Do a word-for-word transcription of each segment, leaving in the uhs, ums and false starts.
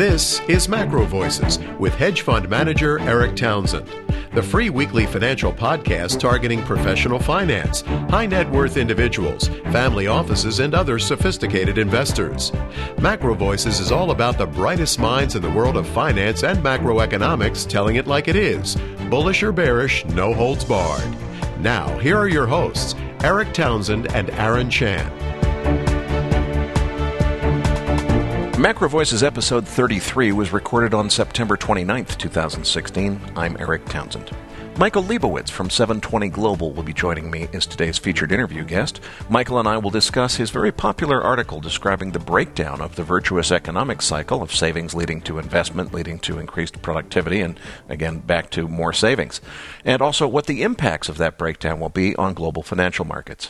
This is Macro Voices with hedge fund manager Eric Townsend, the free weekly financial podcast targeting professional finance, high net worth individuals, family offices, and other sophisticated investors. Macro Voices is all about the brightest minds in the world of finance and macroeconomics telling it like it is. Bullish or bearish, no holds barred. Now, here are your hosts, Eric Townsend and Aaron Chan. Macro Voices episode thirty-three was recorded on September twenty-ninth, twenty sixteen. I'm Eric Townsend. Michael Leibowitz from seven twenty Global will be joining me as today's featured interview guest. Michael and I will discuss his very popular article describing the breakdown of the virtuous economic cycle of savings leading to investment, leading to increased productivity, and again, back to more savings. And also what the impacts of that breakdown will be on global financial markets.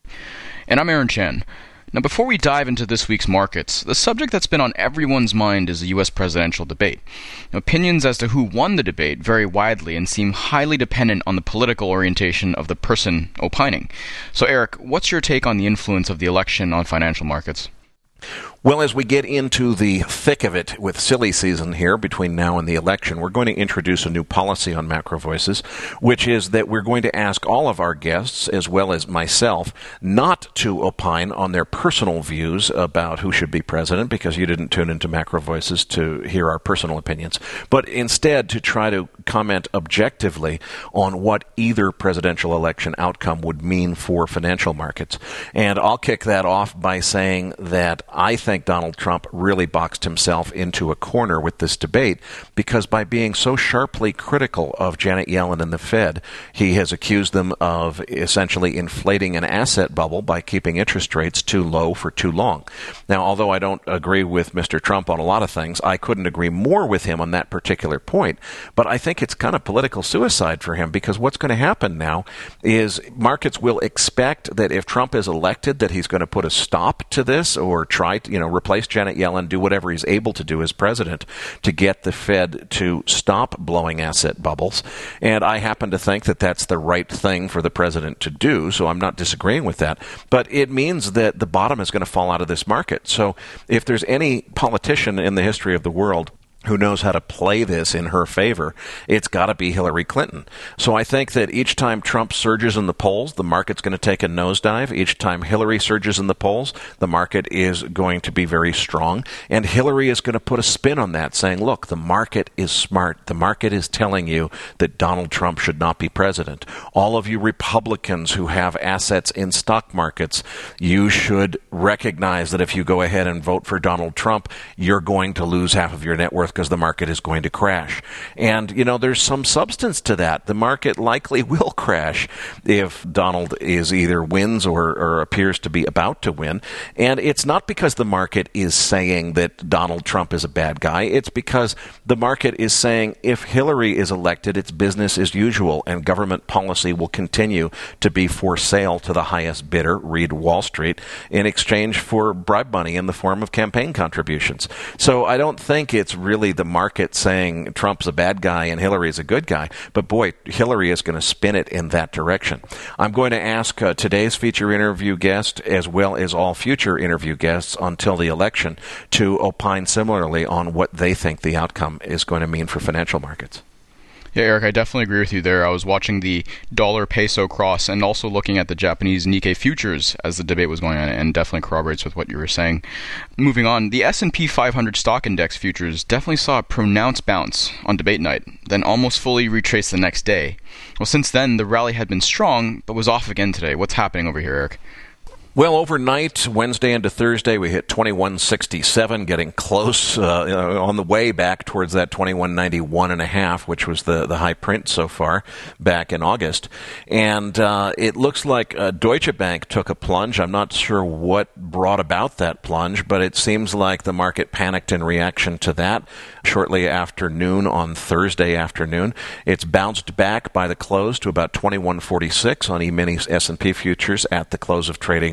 And I'm Aaron Chen. Now, before we dive into this week's markets, the subject that's been on everyone's mind is the U S presidential debate. Now, opinions as to who won the debate vary widely and seem highly dependent on the political orientation of the person opining. So, Eric, what's your take on the influence of the election on financial markets? Well, as we get into the thick of it with silly season here between now and the election, we're going to introduce a new policy on Macro Voices, which is that we're going to ask all of our guests, as well as myself, not to opine on their personal views about who should be president, because you didn't tune into Macro Voices to hear our personal opinions, but instead to try to comment objectively on what either presidential election outcome would mean for financial markets. And I'll kick that off by saying that I think Donald Trump really boxed himself into a corner with this debate, because by being so sharply critical of Janet Yellen and the Fed, he has accused them of essentially inflating an asset bubble by keeping interest rates too low for too long. Now, although I don't agree with Mister Trump on a lot of things, I couldn't agree more with him on that particular point. But I think it's kind of political suicide for him, because what's going to happen now is markets will expect that if Trump is elected, that he's going to put a stop to this or try to, you know, replace Janet Yellen, do whatever he's able to do as president to get the Fed to stop blowing asset bubbles. And I happen to think that that's the right thing for the president to do, so I'm not disagreeing with that. But it means that the bottom is going to fall out of this market. So if there's any politician in the history of the world who knows how to play this in her favor, it's got to be Hillary Clinton. So I think that each time Trump surges in the polls, the market's going to take a nosedive. Each time Hillary surges in the polls, the market is going to be very strong. And Hillary is going to put a spin on that, saying, look, the market is smart. The market is telling you that Donald Trump should not be president. All of you Republicans who have assets in stock markets, you should recognize that if you go ahead and vote for Donald Trump, you're going to lose half of your net worth, because the market is going to crash. And, you know, there's some substance to that. The market likely will crash if Donald is either wins or, or appears to be about to win. And it's not because the market is saying that Donald Trump is a bad guy. It's because the market is saying if Hillary is elected, it's business as usual, and government policy will continue to be for sale to the highest bidder, read Wall Street, in exchange for bribe money in the form of campaign contributions. So I don't think it's really the market saying Trump's a bad guy and Hillary is a good guy, but boy, Hillary is going to spin it in that direction. I'm going to ask uh, today's feature interview guest, as well as all future interview guests until the election, to opine similarly on what they think the outcome is going to mean for financial markets. Yeah, Eric, I definitely agree with you there. I was watching the dollar-peso cross and also looking at the Japanese Nikkei futures as the debate was going on, and definitely corroborates with what you were saying. Moving on, the S and P five hundred stock index futures definitely saw a pronounced bounce on debate night, then almost fully retraced the next day. Well, since then, the rally had been strong, but was off again today. What's happening over here, Eric? Well, overnight, Wednesday into Thursday, we hit twenty-one sixty-seven, getting close uh, on the way back towards that twenty-one ninety-one and a half, which was the, the high print so far back in August. And uh, it looks like uh, Deutsche Bank took a plunge. I'm not sure what brought about that plunge, but it seems like the market panicked in reaction to that shortly after noon on Thursday afternoon. It's bounced back by the close to about twenty-one forty-six on E-mini S and P futures at the close of trading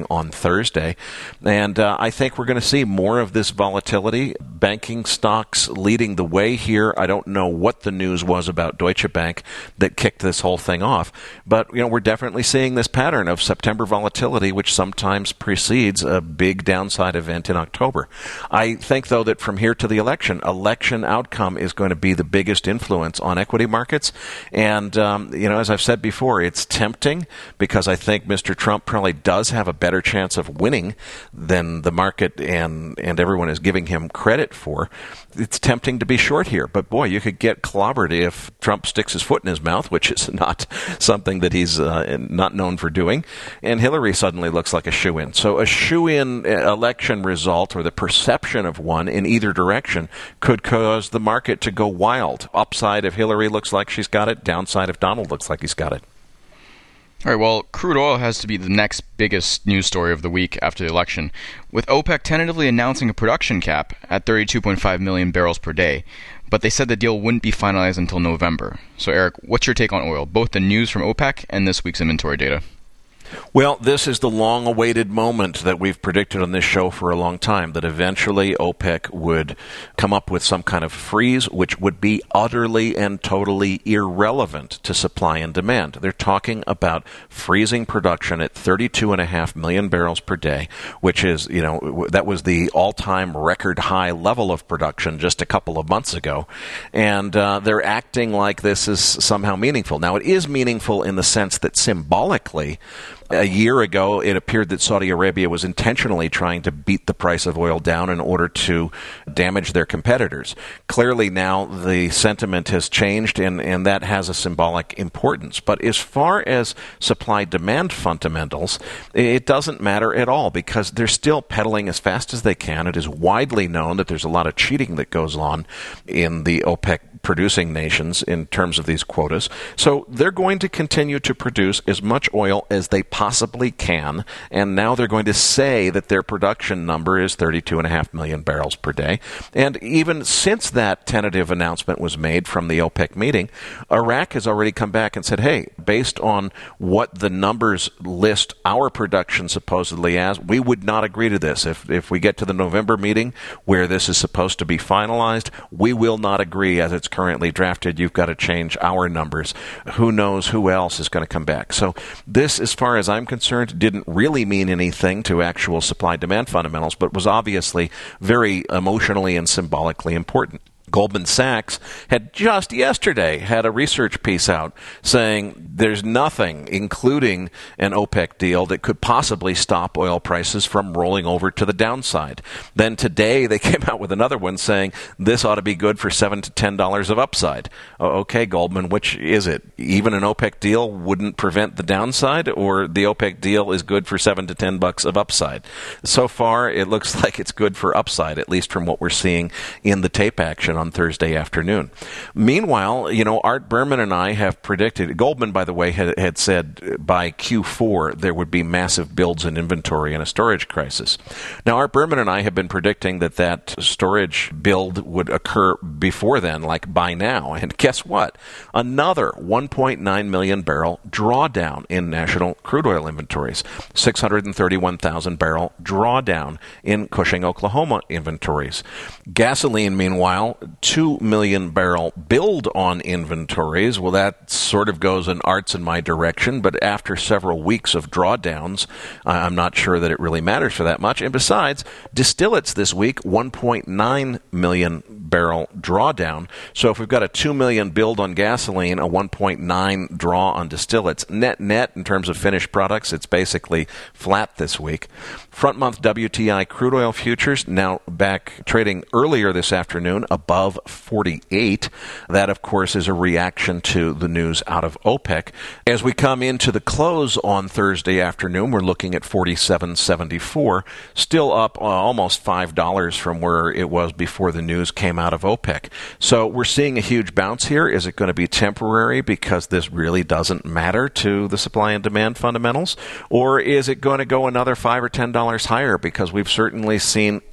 on Thursday. And uh, I think we're going to see more of this volatility. Banking stocks leading the way here. I don't know what the news was about Deutsche Bank that kicked this whole thing off. But, you know, we're definitely seeing this pattern of September volatility, which sometimes precedes a big downside event in October. I think, though, that from here to the election, election outcome is going to be the biggest influence on equity markets. And, um, you know, as I've said before, it's tempting because I think Mister Trump probably does have a better chance of winning than the market and, and everyone is giving him credit for. It's tempting to be short here, but boy, you could get clobbered if Trump sticks his foot in his mouth, which is not something that he's uh, not known for doing, and Hillary suddenly looks like a shoo-in. So a shoo-in election result, or the perception of one in either direction, could cause the market to go wild. Upside if Hillary looks like she's got it, downside if Donald looks like he's got it. All right, well, crude oil has to be the next biggest news story of the week after the election, with OPEC tentatively announcing a production cap at thirty-two point five million barrels per day. But they said the deal wouldn't be finalized until November. So, Eric, what's your take on oil, both the news from OPEC and this week's inventory data? Well, this is the long-awaited moment that we've predicted on this show for a long time, that eventually OPEC would come up with some kind of freeze, which would be utterly and totally irrelevant to supply and demand. They're talking about freezing production at thirty-two point five million barrels per day, which is, you know, that was the all-time record high level of production just a couple of months ago. And uh, they're acting like this is somehow meaningful. Now, it is meaningful in the sense that symbolically, a year ago, it appeared that Saudi Arabia was intentionally trying to beat the price of oil down in order to damage their competitors. Clearly now the sentiment has changed, and, and that has a symbolic importance. But as far as supply-demand fundamentals, it doesn't matter at all because they're still pedaling as fast as they can. It is widely known that there's a lot of cheating that goes on in the OPEC producing nations in terms of these quotas. So they're going to continue to produce as much oil as they possibly can, and now they're going to say that their production number is thirty-two point five million barrels per day. And even since that tentative announcement was made from the OPEC meeting, Iraq has already come back and said, hey, based on what the numbers list our production supposedly as, we would not agree to this. If, if we get to the November meeting where this is supposed to be finalized, we will not agree as it's currently drafted. You've got to change our numbers. Who knows who else is going to come back? So this, as far as I'm concerned, didn't really mean anything to actual supply-demand fundamentals, but was obviously very emotionally and symbolically important. Goldman Sachs had just yesterday had a research piece out saying there's nothing, including an OPEC deal, that could possibly stop oil prices from rolling over to the downside. Then today they came out with another one saying this ought to be good for seven to ten dollars of upside. Okay, Goldman, which is it? Even an OPEC deal wouldn't prevent the downside, or the OPEC deal is good for seven to ten bucks of upside? So far, it looks like it's good for upside, at least from what we're seeing in the tape action on Thursday afternoon. Meanwhile, you know, Art Berman and I have predicted, Goldman, by the way, had, had said by Q four there would be massive builds in inventory and a storage crisis. Now, Art Berman and I have been predicting that that storage build would occur before then, like by now. And guess what? Another one point nine million barrel drawdown in national crude oil inventories. six hundred thirty-one thousand barrel drawdown in Cushing, Oklahoma inventories. Gasoline, meanwhile, two million barrel build on inventories. Well, that sort of goes in Art's in my direction, but after several weeks of drawdowns, I'm not sure that it really matters for that much. And besides, distillates this week, one point nine million barrel drawdown. So if we've got a two million build on gasoline, a one point nine draw on distillates, net net in terms of finished products, it's basically flat this week. Front month W T I crude oil futures now back trading earlier this afternoon above forty-eight. That, of course, is a reaction to the news out of OPEC. As we come into the close on Thursday afternoon, we're looking at forty-seven seventy-four, still up uh, almost five dollars from where it was before the news came out of OPEC. So we're seeing a huge bounce here. Is it going to be temporary because this really doesn't matter to the supply and demand fundamentals? Or is it going to go another five or ten dollars higher, because we've certainly seen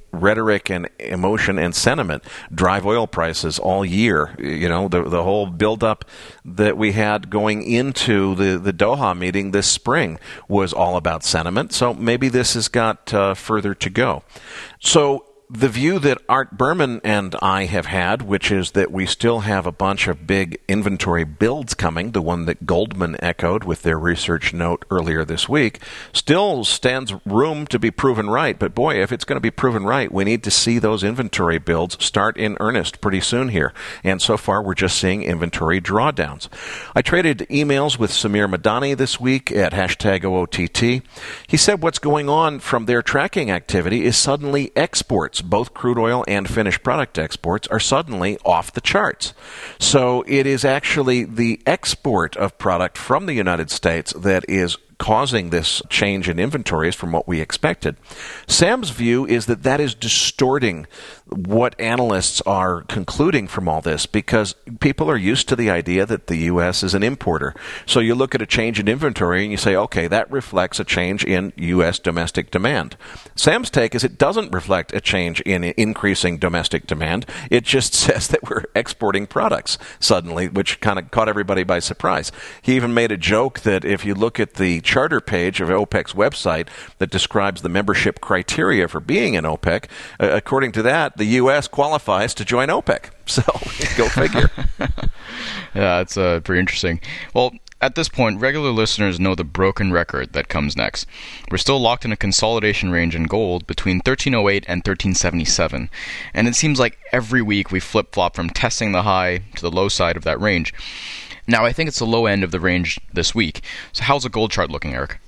rhetoric and emotion and sentiment drive oil prices all year. You know, the the whole buildup that we had going into the, the Doha meeting this spring was all about sentiment. So maybe this has got uh, further to go. So the view that Art Berman and I have had, which is that we still have a bunch of big inventory builds coming, the one that Goldman echoed with their research note earlier this week, still stands room to be proven right. But boy, if it's going to be proven right, we need to see those inventory builds start in earnest pretty soon here. And so far, we're just seeing inventory drawdowns. I traded emails with Samir Madani this week at hashtag O O T T. He said what's going on from their tracking activity is suddenly exports. Both crude oil and finished product exports are suddenly off the charts. So it is actually the export of product from the United States that is causing this change in inventories from what we expected. Sam's view is that that is distorting what analysts are concluding from all this, because people are used to the idea that the U S is an importer. So you look at a change in inventory and you say, okay, that reflects a change in U S domestic demand. Sam's take is it doesn't reflect a change in increasing domestic demand. It just says that we're exporting products suddenly, which kind of caught everybody by surprise. He even made a joke that if you look at the charter page of OPEC's website that describes the membership criteria for being in OPEC, uh, according to that, the U S qualifies to join OPEC. So, go figure. Yeah, it's uh, pretty interesting. Well, at this point, regular listeners know the broken record that comes next. We're still locked in a consolidation range in gold between thirteen oh eight and thirteen seventy-seven, and it seems like every week we flip-flop from testing the high to the low side of that range. Now, I think it's the low end of the range this week. So how's the gold chart looking, Eric?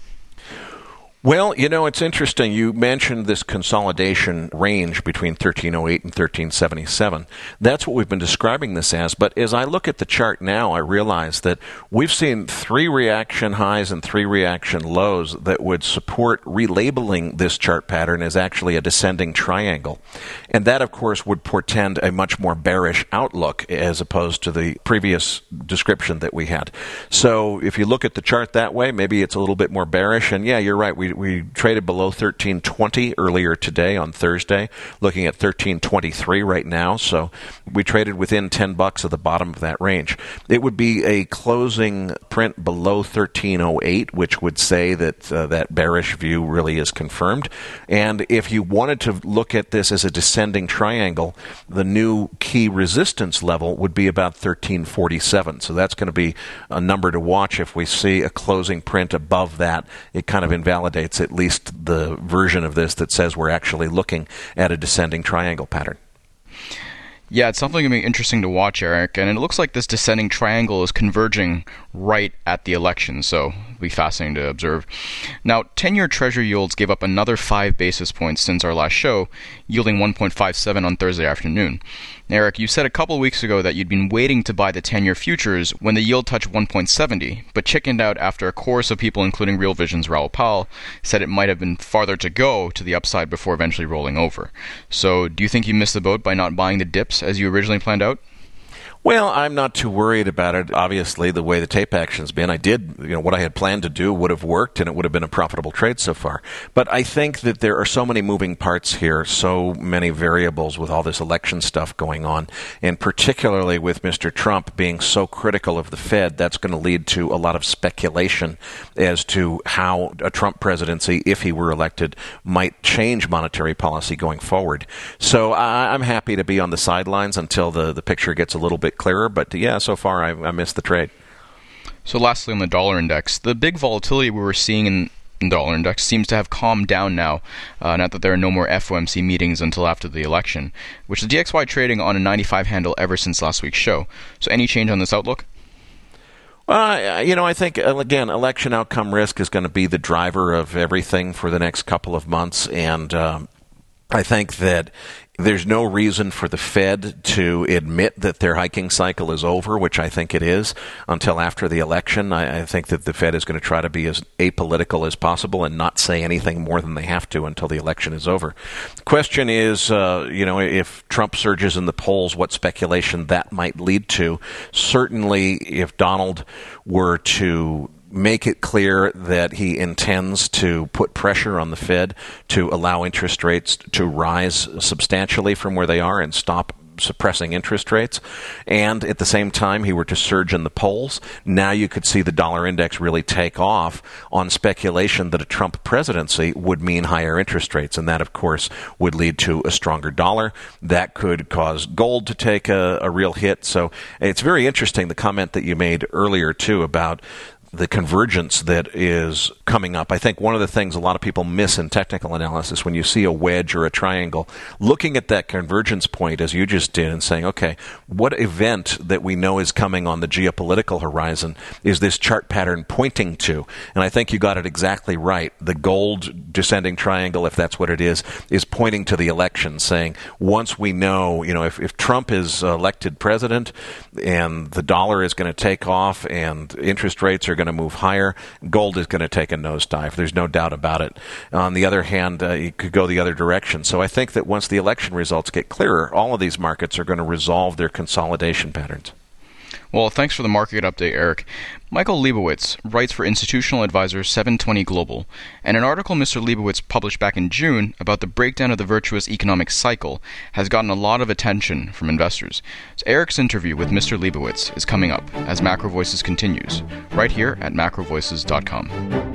Well, you know, it's interesting. You mentioned this consolidation range between thirteen oh eight and thirteen seventy-seven. That's what we've been describing this as. But as I look at the chart now, I realize that we've seen three reaction highs and three reaction lows that would support relabeling this chart pattern as actually a descending triangle. And that, of course, would portend a much more bearish outlook as opposed to the previous description that we had. So if you look at the chart that way, maybe it's a little bit more bearish. And yeah, you're right. We We traded below thirteen twenty earlier today on Thursday, looking at thirteen twenty-three right now. So we traded within ten bucks of the bottom of that range. It would be a closing print below thirteen oh eight, which would say that uh, that bearish view really is confirmed. And if you wanted to look at this as a descending triangle, the new key resistance level would be about thirteen forty-seven. So that's going to be a number to watch. If we see a closing print above that, it kind of invalidates at least the version of this that says we're actually looking at a descending triangle pattern. Yeah, it's something going to be interesting to watch, Eric, and it looks like this descending triangle is converging right at the election, so it'll be fascinating to observe. Now, ten-year Treasury yields gave up another five basis points since our last show, yielding one point five seven on Thursday afternoon. Eric, you said a couple of weeks ago that you'd been waiting to buy the ten-year futures when the yield touched one point seven zero, but chickened out after a chorus of people, including Real Vision's Raoul Pal, said it might have been farther to go to the upside before eventually rolling over. So, do you think you missed the boat by not buying the dips as you originally planned out? Well, I'm not too worried about it. Obviously, the way the tape action's been, I did, you know, what I had planned to do would have worked, and it would have been a profitable trade so far. But I think that there are so many moving parts here, so many variables with all this election stuff going on, and particularly with Mister Trump being so critical of the Fed, that's going to lead to a lot of speculation as to how a Trump presidency, if he were elected, might change monetary policy going forward. So I, I'm happy to be on the sidelines until the, the picture gets a little bit clearer, but yeah, so far I, I missed the trade. So lastly, on the dollar index, the big volatility we were seeing in the dollar index seems to have calmed down now, uh, now that there are no more F O M C meetings until after the election, which the D X Y trading on a ninety-five handle ever since last week's show. So any change on this outlook? Uh, you know, I think, again, election outcome risk is going to be the driver of everything for the next couple of months, and um, I think that there's no reason for the Fed to admit that their hiking cycle is over, which I think it is, until after the election. I, I think that the Fed is going to try to be as apolitical as possible and not say anything more than they have to until the election is over. The question is, uh, you know, if Trump surges in the polls, what speculation that might lead to. Certainly, if Donald were to make it clear that he intends to put pressure on the Fed to allow interest rates to rise substantially from where they are and stop suppressing interest rates, and at the same time he were to surge in the polls, now you could see the dollar index really take off on speculation that a Trump presidency would mean higher interest rates, and that, of course, would lead to a stronger dollar. That could cause gold to take a, a real hit. So it's very interesting, the comment that you made earlier, too, about the convergence that is coming up. I think one of the things a lot of people miss in technical analysis, when you see a wedge or a triangle, looking at that convergence point as you just did and saying, okay, what event that we know is coming on the geopolitical horizon is this chart pattern pointing to? And I think you got it exactly right. The gold descending triangle, if that's what it is, is pointing to the election, saying once we know, you know, if, if Trump is elected president and the dollar is going to take off and interest rates are going to move higher, gold is going to take a nosedive. There's no doubt about it. On the other hand, uh, it could go the other direction. So I think that once the election results get clearer, all of these markets are going to resolve their consolidation patterns. Well, thanks for the market update, Eric. Michael Leibowitz writes for institutional advisor seven twenty Global, and an article Mister Leibowitz published back in June about the breakdown of the virtuous economic cycle has gotten a lot of attention from investors. So Eric's interview with Mister Leibowitz is coming up as Macro Voices continues, right here at macro voices dot com.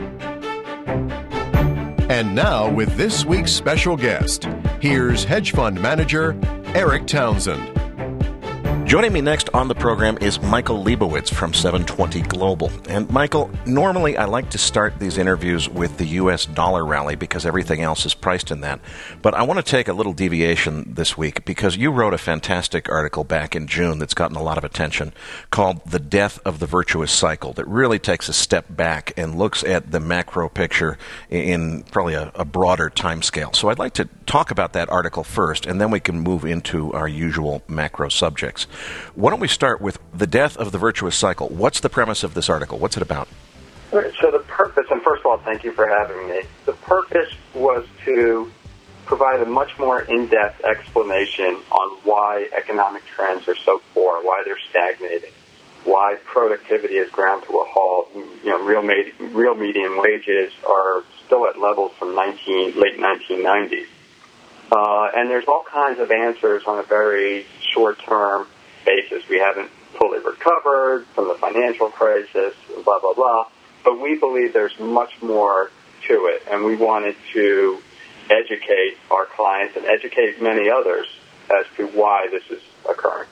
And now, with this week's special guest, here's hedge fund manager Eric Townsend. Joining me next on the program is Michael Leibowitz from seven twenty Global. And Michael, normally I like to start these interviews with the U S dollar rally because everything else is priced in that. But I want to take a little deviation this week because you wrote a fantastic article back in June that's gotten a lot of attention called The Death of the Virtuous Cycle, that really takes a step back and looks at the macro picture in probably a, a broader time scale. So I'd like to talk about that article first, and then we can move into our usual macro subjects. Why don't we start with The Death of the Virtuous Cycle? What's the premise of this article? What's it about? So the purpose, and first of all, thank you for having me. The purpose was to provide a much more in-depth explanation on why economic trends are so poor, why they're stagnating, why productivity has ground to a halt. You know, real, med- real median wages are still at levels from nineteen, late nineteen nineties. Uh, and there's all kinds of answers on a very short-term basis. We haven't fully recovered from the financial crisis, blah, blah, blah. But we believe there's much more to it, and we wanted to educate our clients and educate many others as to why this is occurring.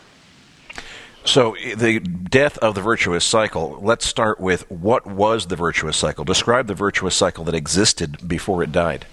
So the death of the virtuous cycle, let's start with what was the virtuous cycle? Describe the virtuous cycle that existed before it died.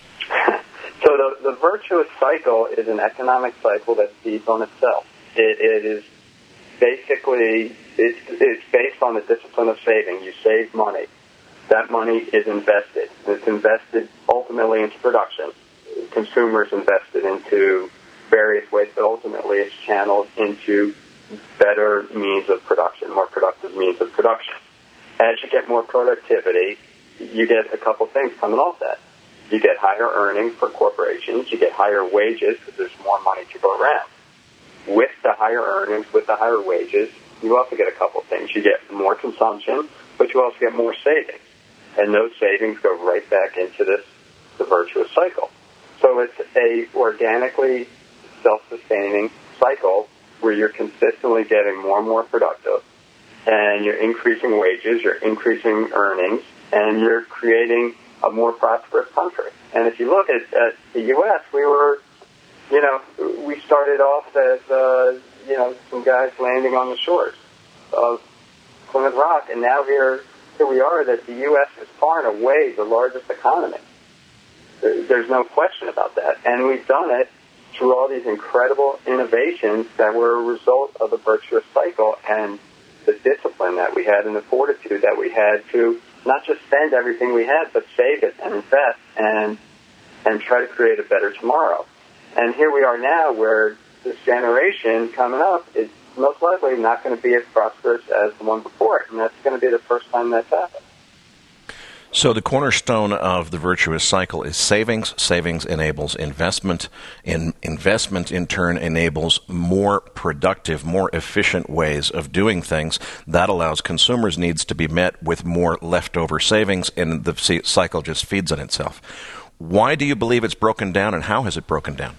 So the, the virtuous cycle is an economic cycle that feeds on itself. It, it is basically, it's, it's based on the discipline of saving. You save money. That money is invested. It's invested ultimately into production. Consumers invested into various ways, but ultimately it's channeled into better means of production, more productive means of production. As you get more productivity, you get a couple things coming off that. You get higher earnings for corporations. You get higher wages because there's more money to go around. With the higher earnings, with the higher wages, you also get a couple things. You get more consumption, but you also get more savings. And those savings go right back into this, the virtuous cycle. So it's a organically self-sustaining cycle where you're consistently getting more and more productive, and you're increasing wages, you're increasing earnings, and you're creating a more prosperous country. And if you look at, at the U S, we were, you know, we started off as, uh, you know, some guys landing on the shores of Plymouth Rock, and now here, here we are that the U S is far and away the largest economy. There's no question about that. And we've done it through all these incredible innovations that were a result of the virtuous cycle and the discipline that we had and the fortitude that we had to not just spend everything we had, but save it and invest and and try to create a better tomorrow. And here we are now where this generation coming up is most likely not going to be as prosperous as the one before it, and that's going to be the first time that's happened. So the cornerstone of the virtuous cycle is savings. Savings enables investment, and investment in turn enables more productive, more efficient ways of doing things. That allows consumers' needs to be met with more leftover savings, and the cycle just feeds on itself. Why do you believe it's broken down, and how has it broken down?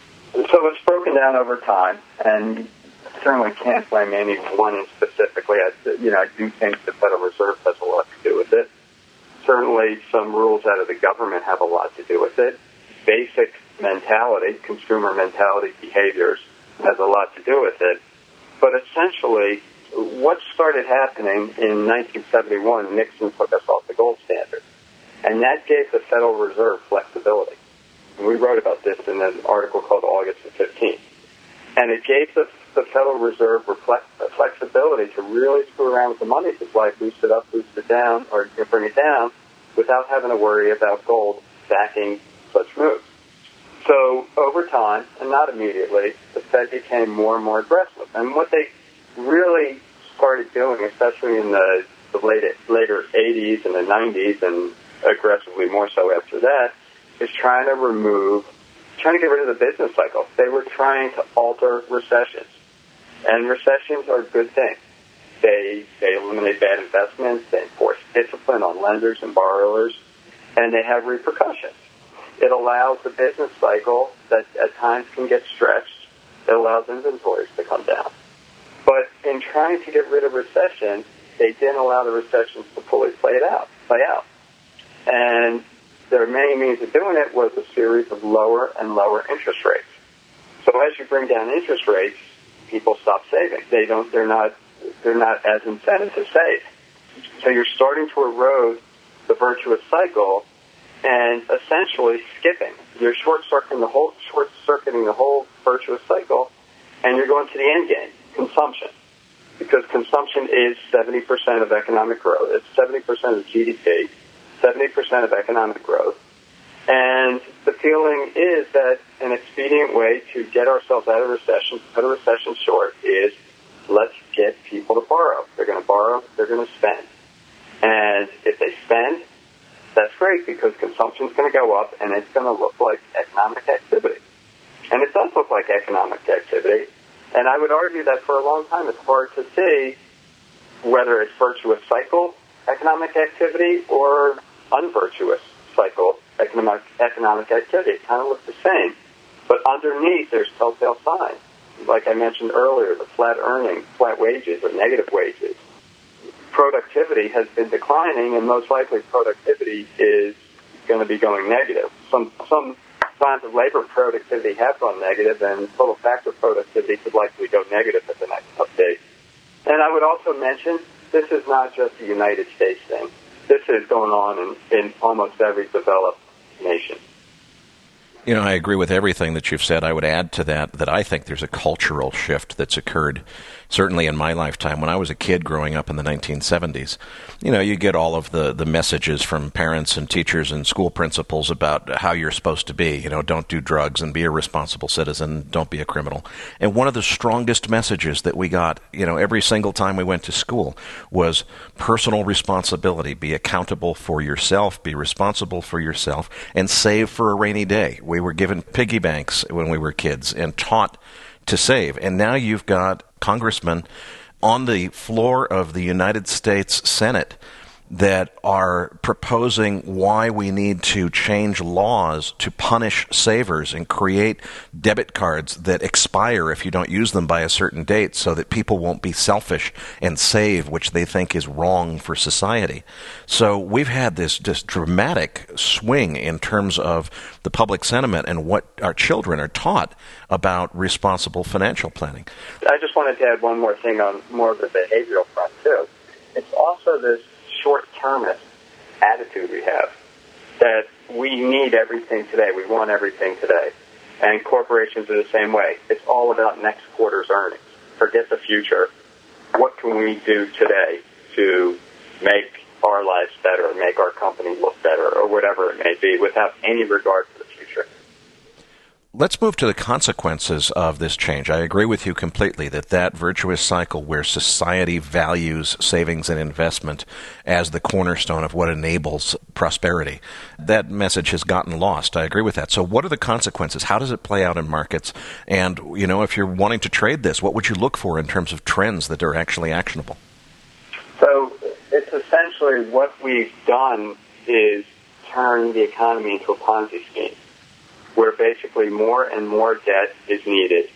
So it's broken down over time, and certainly can't blame anyone specifically. I, you know, I do think the Federal Reserve has a lot to do with it. Certainly some rules out of the government have a lot to do with it. Basic mentality, consumer mentality, behaviors has a lot to do with it. But essentially, what started happening in nineteen seventy-one, Nixon took us off the gold standard. And that gave the Federal Reserve flexibility. And we wrote about this in an article called August the fifteenth. And it gave the, the Federal Reserve reflect, flexibility to really screw around with the money supply, boost it up, boost it down, or bring it down, without having to worry about gold backing such moves. So over time, and not immediately, the Fed became more and more aggressive. And what they really started doing, especially in the, the later, later eighties and the nineties, and aggressively more so after that, is trying to remove, trying to get rid of the business cycle. They were trying to alter recessions. And recessions are a good thing. They they eliminate bad investments, they enforce discipline on lenders and borrowers, and they have repercussions. It allows the business cycle that at times can get stretched. It allows inventories to come down. But in trying to get rid of recession, they didn't allow the recessions to fully play it out, play out. And their main means of doing it was a series of lower and lower interest rates. So as you bring down interest rates, people stop saving. They don't. They're not. They're not as incented to save. So you're starting to erode the virtuous cycle, and essentially skipping. You're short circuiting the whole short circuiting the whole virtuous cycle, and you're going to the end game, consumption, because consumption is seventy percent of economic growth. It's seventy percent of G D P, seventy percent of economic growth. And the feeling is that an expedient way to get ourselves out of recession, cut a recession short, is let's get people to borrow. They're going to borrow, they're going to spend. And if they spend, that's great, because consumption is going to go up, and it's going to look like economic activity. And it does look like economic activity. And I would argue that for a long time it's hard to see whether it's virtuous cycle economic activity or unvirtuous cycle economic economic activity. It kind of looks the same. But underneath, there's telltale signs. Like I mentioned earlier, the flat earnings, flat wages, or negative wages. Productivity has been declining, and most likely productivity is going to be going negative. Some some signs of labor productivity have gone negative, and total factor productivity could likely go negative at the next update. And I would also mention, this is not just a United States thing. This is going on in, in almost every developed nation. You know, I agree with everything that you've said. I would add to that that I think there's a cultural shift that's occurred, certainly in my lifetime. When I was a kid growing up in the nineteen seventies, you know, you get all of the, the messages from parents and teachers and school principals about how you're supposed to be. You know, don't do drugs and be a responsible citizen, don't be a criminal. And one of the strongest messages that we got, you know, every single time we went to school was personal responsibility. Be accountable for yourself, be responsible for yourself, and save for a rainy day. We were given piggy banks when we were kids and taught to save. And now you've got congressmen on the floor of the United States Senate that are proposing why we need to change laws to punish savers and create debit cards that expire if you don't use them by a certain date, so that people won't be selfish and save, which they think is wrong for society. So we've had this, this dramatic swing in terms of the public sentiment and what our children are taught about responsible financial planning. I just wanted to add one more thing on more of the behavioral front, too. It's also this short-termist attitude we have, that we need everything today. We want everything today. And corporations are the same way. It's all about next quarter's earnings. Forget the future. What can we do today to make our lives better, make our company look better, or whatever it may be, without any regard for the future? Let's move to the consequences of this change. I agree with you completely that that virtuous cycle where society values savings and investment as the cornerstone of what enables prosperity, that message has gotten lost. I agree with that. So what are the consequences? How does it play out in markets? And, you know, if you're wanting to trade this, what would you look for in terms of trends that are actually actionable? So it's essentially what we've done is turn the economy into a Ponzi scheme, where basically more and more debt is needed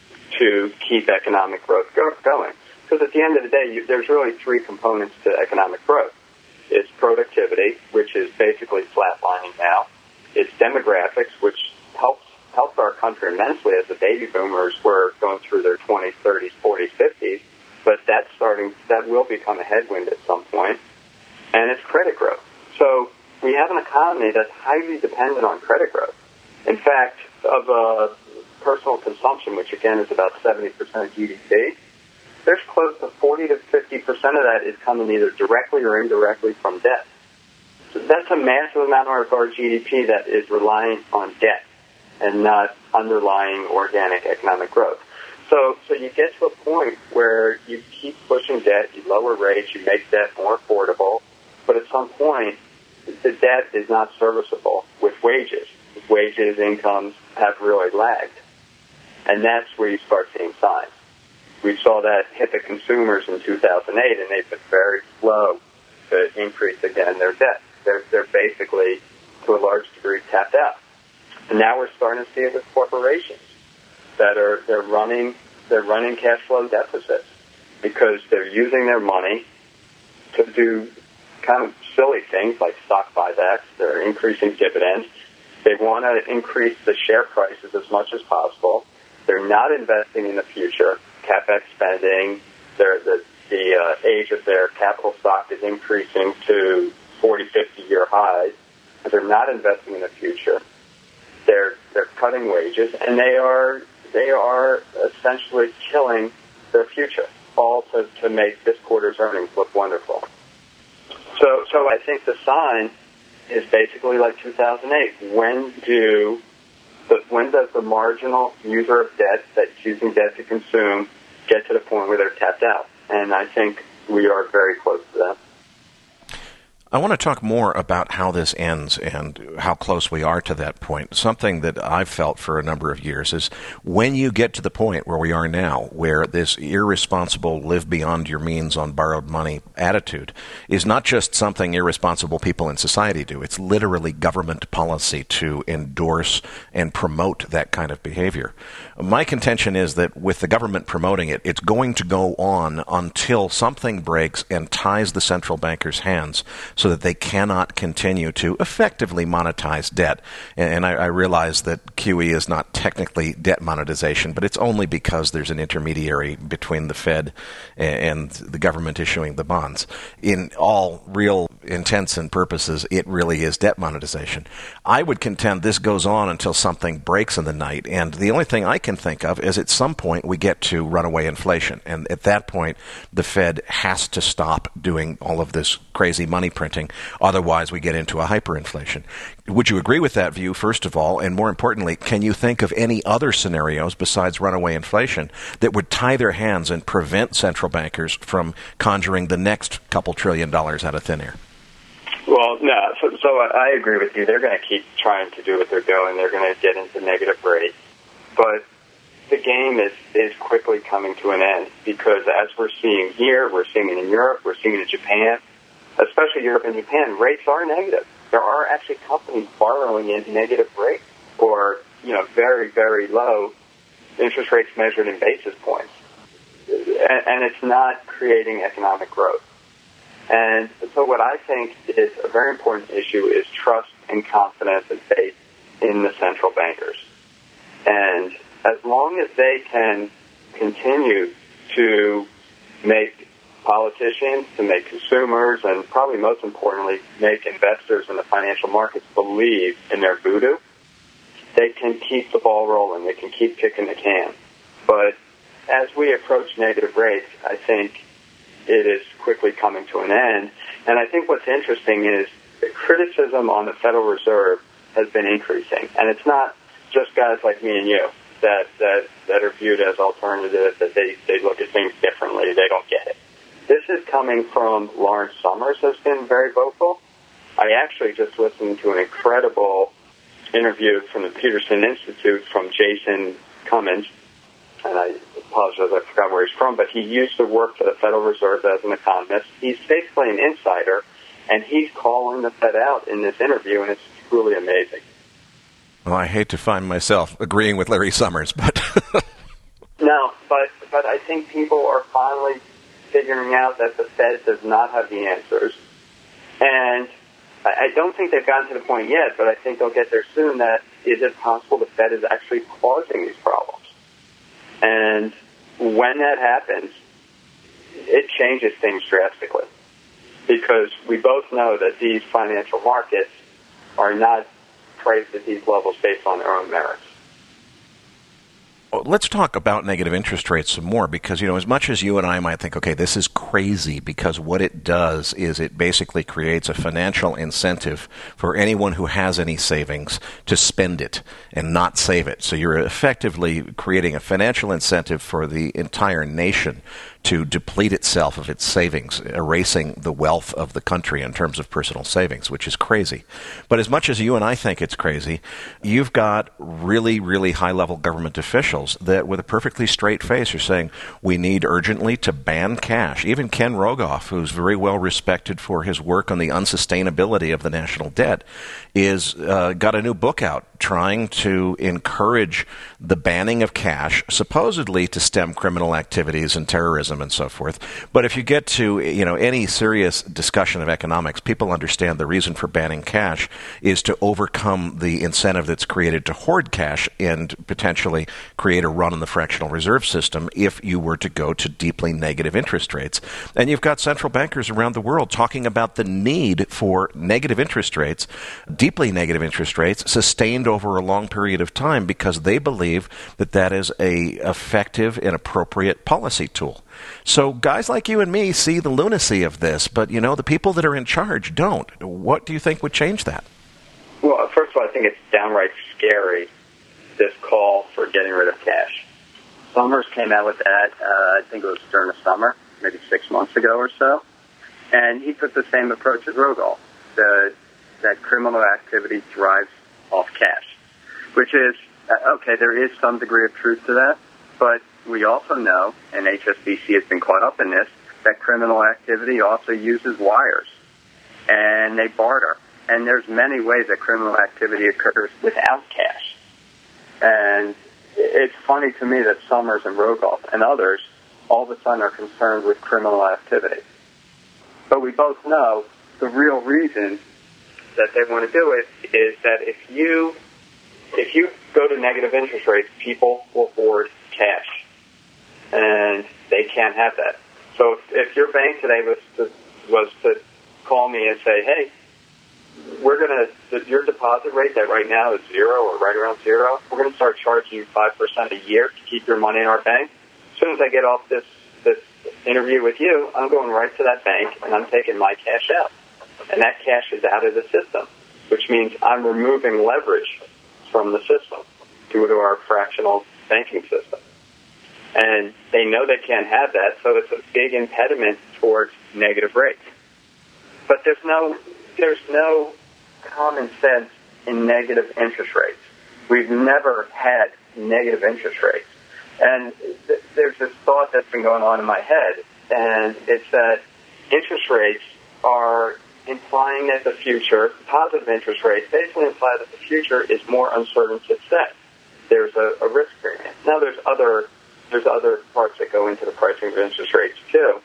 to keep economic growth go- going. Because at the end of the day, you, there's really three components to economic growth. It's productivity, which is basically flatlining now. It's demographics, which helps helps our country immensely as the baby boomers were going through their twenties, thirties, forties, fifties. But that's starting, that will become a headwind at some point. And it's credit growth. So we have an economy that's highly dependent on credit growth. In fact, of uh, personal consumption, which again is about seventy percent of G D P, there's close to forty to fifty percent of that is coming either directly or indirectly from debt. So that's a massive amount of our G D P that is reliant on debt and not underlying organic economic growth. So, so you get to a point where you keep pushing debt, you lower rates, you make debt more affordable, but at some point, the debt is not serviceable with wages. Wages, incomes have really lagged. And that's where you start seeing signs. We saw that hit the consumers in two thousand eight, and they've been very slow to increase again their debt. They're, they're basically, to a large degree, tapped out. And now we're starting to see it with corporations that are they're running they're running cash flow deficits because they're using their money to do kind of silly things like stock buybacks. They're increasing dividends. They want to increase the share prices as much as possible. They're not investing in the future. CapEx spending, their, the, the uh, age of their capital stock is increasing to forty, fifty-year highs. They're not investing in the future. They're they're cutting wages, and they are they are essentially killing their future, all to, to make this quarter's earnings look wonderful. So, so I think the sign is basically like two thousand eight. When do the, when does the marginal user of debt that's using debt to consume get to the point where they're tapped out? And I think we are very close to that. I want to talk more about how this ends and how close we are to that point. Something that I've felt for a number of years is when you get to the point where we are now, where this irresponsible live beyond your means on borrowed money attitude is not just something irresponsible people in society do. It's literally government policy to endorse and promote that kind of behavior. My contention is that with the government promoting it, it's going to go on until something breaks and ties the central bankers' hands so that they cannot continue to effectively monetize debt. And I, I realize that Q E is not technically debt monetization, but it's only because there's an intermediary between the Fed and the government issuing the bonds. In all real intents and purposes, it really is debt monetization. I would contend this goes on until something breaks in the night, and the only thing I can think of is at some point we get to runaway inflation, and at that point the Fed has to stop doing all of this crazy money printing. Otherwise, we get into a hyperinflation. Would you agree with that view, first of all? And more importantly, can you think of any other scenarios besides runaway inflation that would tie their hands and prevent central bankers from conjuring the next couple trillion dollars out of thin air? Well, no. So, so I agree with you. They're going to keep trying to do what they're doing. They're going to get into negative rates. But the game is, is quickly coming to an end because as we're seeing here, we're seeing it in Europe, we're seeing it in Japan, especially Europe and Japan, rates are negative. There are actually companies borrowing at negative rates or, you know, very, very low interest rates measured in basis points. And, and it's not creating economic growth. And so what I think is a very important issue is trust and confidence and faith in the central bankers. And as long as they can continue to make politicians, to make consumers, and probably most importantly, make investors in the financial markets believe in their voodoo, they can keep the ball rolling. They can keep kicking the can. But as we approach negative rates, I think it is quickly coming to an end. And I think what's interesting is the criticism on the Federal Reserve has been increasing. And it's not just guys like me and you that that, that are viewed as alternative, that they, they look at things differently. They don't get it. This is coming from Lawrence Summers, has been very vocal. I actually just listened to an incredible interview from the Peterson Institute from Jason Cummins, and I apologize, I forgot where he's from, but he used to work for the Federal Reserve as an economist. He's basically an insider, and he's calling the Fed out in this interview, and it's truly amazing. Well, I hate to find myself agreeing with Larry Summers, but... No, but but I think people are finally figuring out that the Fed does not have the answers. And I don't think they've gotten to the point yet, but I think they'll get there soon, that is it possible the Fed is actually causing these problems? And when that happens, it changes things drastically. Because we both know that these financial markets are not priced at these levels based on their own merits. Well, let's talk about negative interest rates some more, because, you know, as much as you and I might think, okay, this is crazy, because what it does is it basically creates a financial incentive for anyone who has any savings to spend it and not save it. So you're effectively creating a financial incentive for the entire nation to deplete itself of its savings, erasing the wealth of the country in terms of personal savings, which is crazy. But as much as you and I think it's crazy, you've got really, really high-level government officials that, with a perfectly straight face, are saying, we need urgently to ban cash. Even Ken Rogoff, who's very well respected for his work on the unsustainability of the national debt, is uh, got a new book out trying to encourage the banning of cash, supposedly to stem criminal activities and terrorism and so forth. But if you get to, you know, any serious discussion of economics, people understand the reason for banning cash is to overcome the incentive that's created to hoard cash and potentially create a run on the fractional reserve system if you were to go to deeply negative interest rates. And you've got central bankers around the world talking about the need for negative interest rates, deeply negative interest rates, sustained over a long period of time, because they believe that that is a effective and appropriate policy tool. So guys like you and me see the lunacy of this, but, you know, the people that are in charge don't. What do you think would change that? Well, first of all, I think it's downright scary, this call for getting rid of cash. Summers came out with that, uh, I think it was during the summer, maybe six months ago or so, and he took the same approach as Rogoff, the, that criminal activity thrives off cash, which is, uh, okay, there is some degree of truth to that, but we also know, and H S B C has been caught up in this, that criminal activity also uses wires, and they barter. And there's many ways that criminal activity occurs without cash. And it's funny to me that Summers and Rogoff and others all of a sudden are concerned with criminal activity. But we both know the real reason that they want to do it is that if you if you go to negative interest rates, people will hoard cash. And they can't have that. So if, if your bank today was to, was to call me and say, hey, we're going to, your deposit rate that right now is zero or right around zero, we're going to start charging you five percent a year to keep your money in our bank. As soon as I get off this, this interview with you, I'm going right to that bank and I'm taking my cash out. And that cash is out of the system, which means I'm removing leverage from the system due to our fractional banking system. And they know they can't have that, so it's a big impediment towards negative rates. But there's no there's no common sense in negative interest rates. We've never had negative interest rates. And th- there's this thought that's been going on in my head, and it's that interest rates are implying that the future, positive interest rates, basically imply that the future is more uncertain to set. There's a, a risk premium. Now there's other There's other parts that go into the pricing of interest rates, too.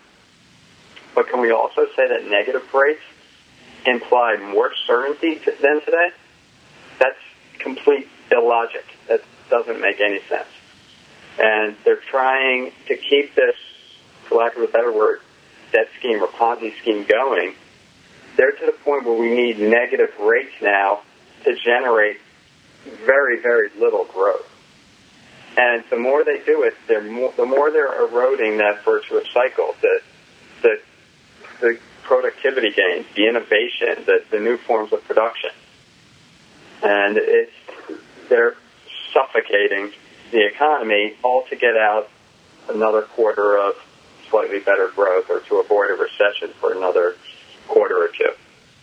But can we also say that negative rates imply more certainty to, than today? That's complete illogic. That doesn't make any sense. And they're trying to keep this, for lack of a better word, debt scheme or Ponzi scheme going. They're to the point where we need negative rates now to generate very, very little growth. And the more they do it, they're more, the more they're eroding that virtuous cycle, the, the, the productivity gains, the innovation, the, the new forms of production. And it's they're suffocating the economy, all to get out another quarter of slightly better growth or to avoid a recession for another quarter or two.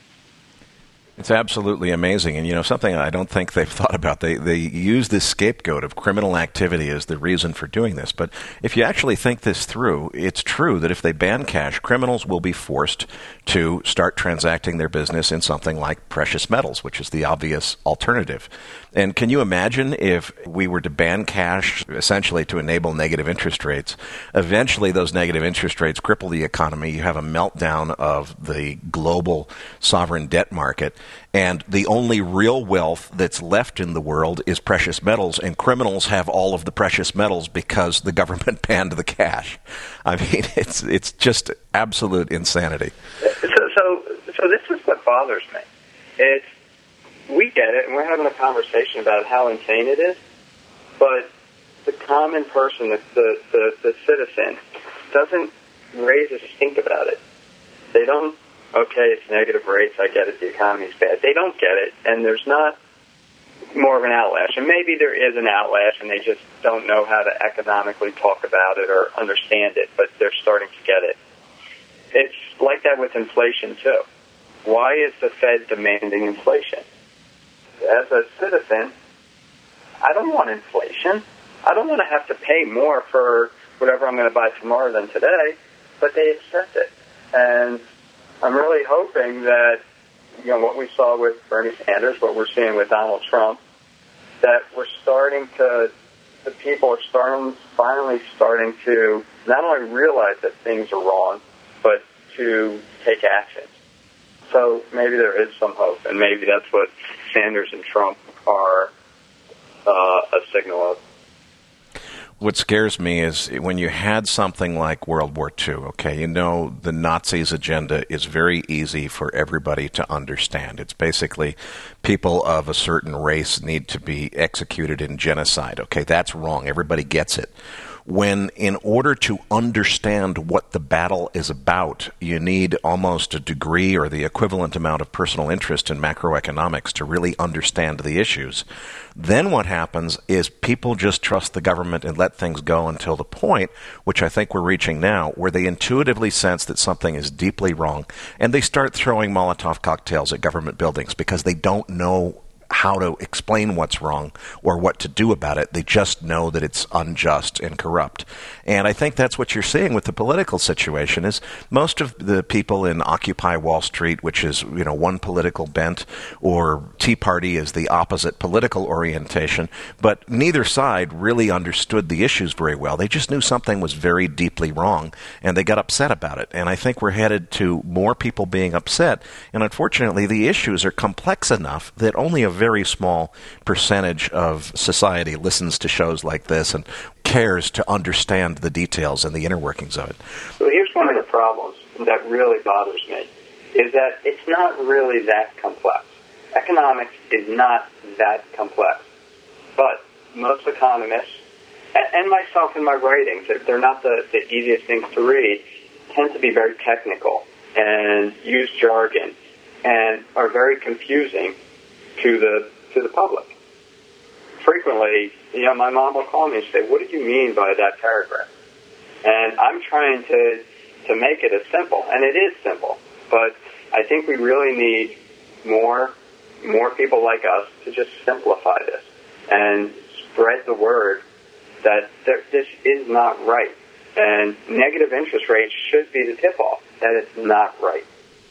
It's absolutely amazing. And, you know, something I don't think they've thought about. They they use this scapegoat of criminal activity as the reason for doing this. But if you actually think this through, it's true that if they ban cash, criminals will be forced to start transacting their business in something like precious metals, which is the obvious alternative. And can you imagine if we were to ban cash essentially to enable negative interest rates? Eventually, those negative interest rates cripple the economy. You have a meltdown of the global sovereign debt market. And the only real wealth that's left in the world is precious metals, and criminals have all of the precious metals because the government banned the cash. I mean, it's it's just absolute insanity. So, so, so this is what bothers me. It's we get it, and we're having a conversation about how insane it is, but the common person, the the, the, the citizen, doesn't raise a stink about it. They don't. Okay, it's negative rates, I get it, the economy's bad. They don't get it, and there's not more of an outlash. And maybe there is an outlash, and they just don't know how to economically talk about it or understand it, but they're starting to get it. It's like that with inflation, too. Why is the Fed demanding inflation? As a citizen, I don't want inflation. I don't want to have to pay more for whatever I'm going to buy tomorrow than today, but they accept it. And I'm really hoping that, you know, what we saw with Bernie Sanders, what we're seeing with Donald Trump, that we're starting to, the people are starting, finally starting to not only realize that things are wrong, but to take action. So maybe there is some hope, and maybe that's what Sanders and Trump are uh, a signal of. What scares me is when you had something like World War Two, okay, you know the Nazis' agenda is very easy for everybody to understand. It's basically people of a certain race need to be executed in genocide. Okay, that's wrong. Everybody gets it. When in order to understand what the battle is about, you need almost a degree or the equivalent amount of personal interest in macroeconomics to really understand the issues. Then what happens is people just trust the government and let things go until the point, which I think we're reaching now, where they intuitively sense that something is deeply wrong, and they start throwing Molotov cocktails at government buildings because they don't know how to explain what's wrong or what to do about it. They just know that it's unjust and corrupt. And I think that's what you're seeing with the political situation is most of the people in Occupy Wall Street, which is, you know, one political bent, or Tea Party is the opposite political orientation, but neither side really understood the issues very well. They just knew something was very deeply wrong, and they got upset about it. And I think we're headed to more people being upset. And unfortunately, the issues are complex enough that only a very small percentage of society listens to shows like this and cares to understand the details and the inner workings of it. So here's one of the problems that really bothers me, is that it's not really that complex. Economics is not that complex. But most economists, and myself in my writings, they're not the, the easiest things to read, tend to be very technical and use jargon and are very confusing to the to the public. Frequently, you know, my mom will call me and say, "What do you mean by that paragraph?" And I'm trying to to make it as simple, and it is simple. But I think we really need more more people like us to just simplify this and spread the word that there, this is not right. And negative interest rates should be the tip-off that it's not right.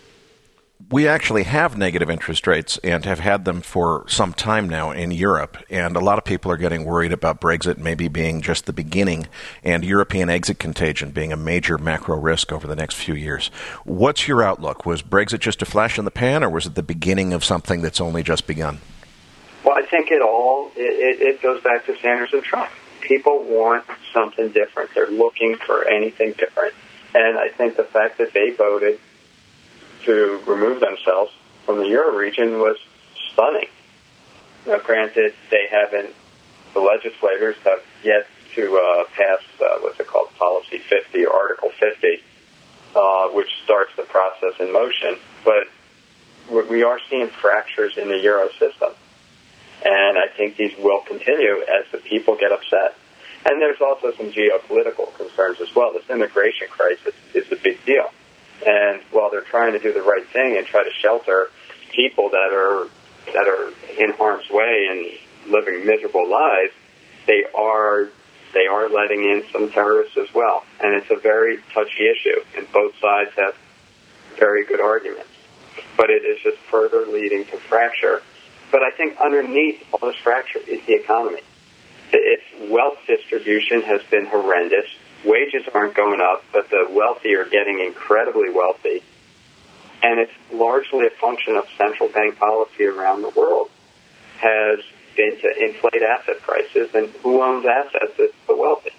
We actually have negative interest rates and have had them for some time now in Europe, and a lot of people are getting worried about Brexit maybe being just the beginning and European exit contagion being a major macro risk over the next few years. What's your outlook? Was Brexit just a flash in the pan, or was it the beginning of something that's only just begun? Well, I think it all, it, it goes back to Sanders and Trump. People want something different. They're looking for anything different. And I think the fact that they voted to remove themselves from the Euro region was stunning. Now, granted, they haven't, the legislators have yet to uh, pass, uh, what's it called, Policy fifty or Article fifty, uh, which starts the process in motion. But we are seeing fractures in the Euro system. And I think these will continue as the people get upset. And there's also some geopolitical concerns as well. This immigration crisis is a big deal. And while they're trying to do the right thing and try to shelter people that are that are in harm's way and living miserable lives, they are they are letting in some terrorists as well. And it's a very touchy issue, and both sides have very good arguments. But it is just further leading to fracture. But I think underneath all this fracture is the economy. Its wealth distribution has been horrendous. Wages aren't going up, but the wealthy are getting incredibly wealthy. And it's largely a function of central bank policy around the world has been to inflate asset prices. And who owns assets? It's the wealthy.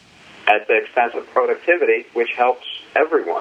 At the expense of productivity, which helps everyone.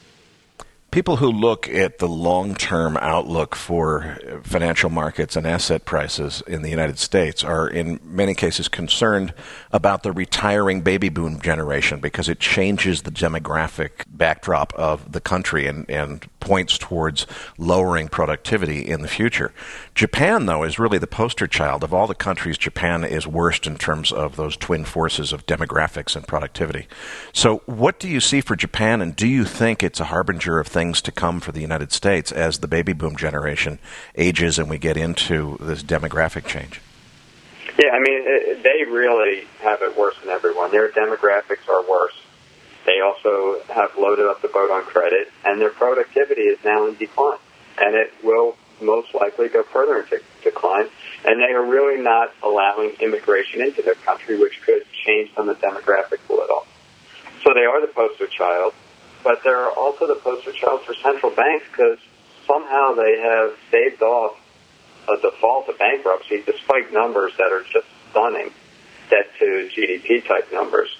People who look at the long-term outlook for financial markets and asset prices in the United States are in many cases concerned about the retiring baby boom generation because it changes the demographic backdrop of the country and, and points towards lowering productivity in the future. Japan, though, is really the poster child. Of all the countries, Japan is worst in terms of those twin forces of demographics and productivity. So what do you see for Japan, and do you think it's a harbinger of things to come for the United States as the baby boom generation ages and we get into this demographic change? Yeah, I mean, it, they really have it worse than everyone. Their demographics are worse. They also have loaded up the boat on credit, and their productivity is now in decline. And it will most likely go further into decline. And they are really not allowing immigration into their country, which could change some of the demographics a little. So they are the poster child, but they're also the poster child for central banks because somehow they have staved off a default to bankruptcy despite numbers that are just stunning, debt to G D P type numbers.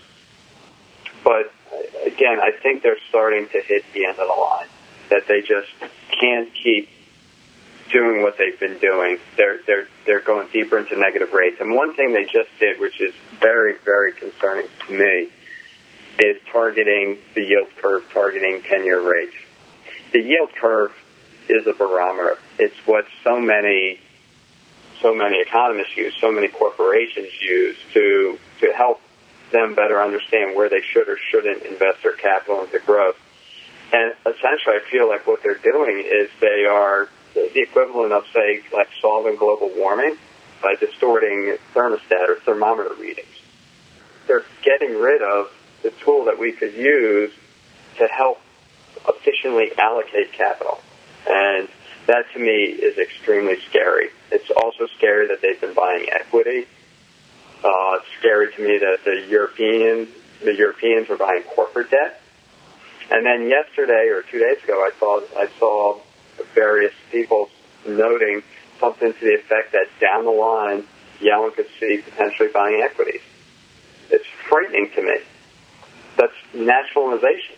But again, I think they're starting to hit the end of the line, that they just can't keep doing what they've been doing. They're they're they're going deeper into negative rates. And one thing they just did, which is very, very concerning to me, is targeting the yield curve, targeting ten-year rates. The yield curve is a barometer. It's what so many so many economists use, so many corporations use to to help them better understand where they should or shouldn't invest their capital into growth. And essentially, I feel like what they're doing is they are the equivalent of, say, like solving global warming by distorting thermostat or thermometer readings. They're getting rid of the tool that we could use to help efficiently allocate capital. And that, to me, is extremely scary. It's also scary that they've been buying equity. Uh, it's scary to me that the European, the Europeans are buying corporate debt. And then yesterday or two days ago, I saw I saw various people noting something to the effect that down the line, Yellen could see potentially buying equities. It's frightening to me. That's nationalization.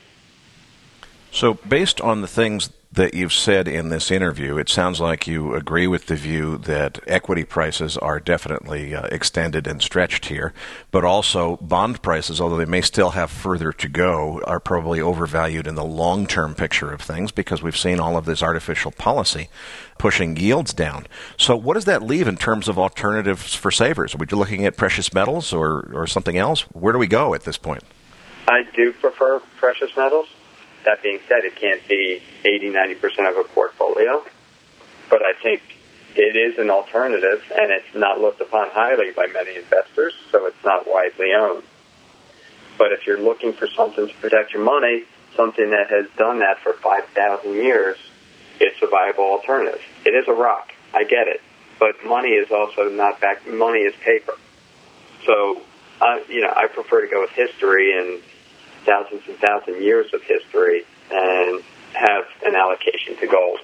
So based on the things that you've said in this interview, it sounds like you agree with the view that equity prices are definitely uh, extended and stretched here, but also bond prices, although they may still have further to go, are probably overvalued in the long-term picture of things because we've seen all of this artificial policy pushing yields down. So what does that leave in terms of alternatives for savers? Are we looking at precious metals or, or something else? Where do we go at this point? I do prefer precious metals. That being said, it can't be eighty, ninety percent of a portfolio. But I think it is an alternative, and it's not looked upon highly by many investors, so it's not widely owned. But if you're looking for something to protect your money, something that has done that for five thousand years, it's a viable alternative. It is a rock. I get it. But money is also not back. Money is paper. So, uh, you know, I prefer to go with history and thousands and thousands of years of history and have an allocation to gold.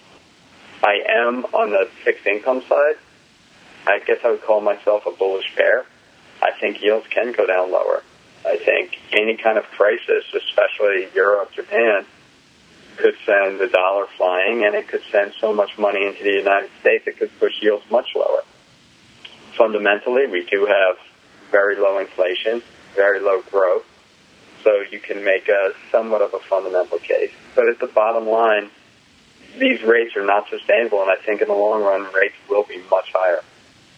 I am on the fixed income side. I guess I would call myself a bullish bear. I think yields can go down lower. I think any kind of crisis, especially Europe, Japan, could send the dollar flying, and it could send so much money into the United States it could push yields much lower. Fundamentally, we do have very low inflation, very low growth. So you can make a somewhat of a fundamental case. But at the bottom line, these rates are not sustainable, and I think in the long run, rates will be much higher.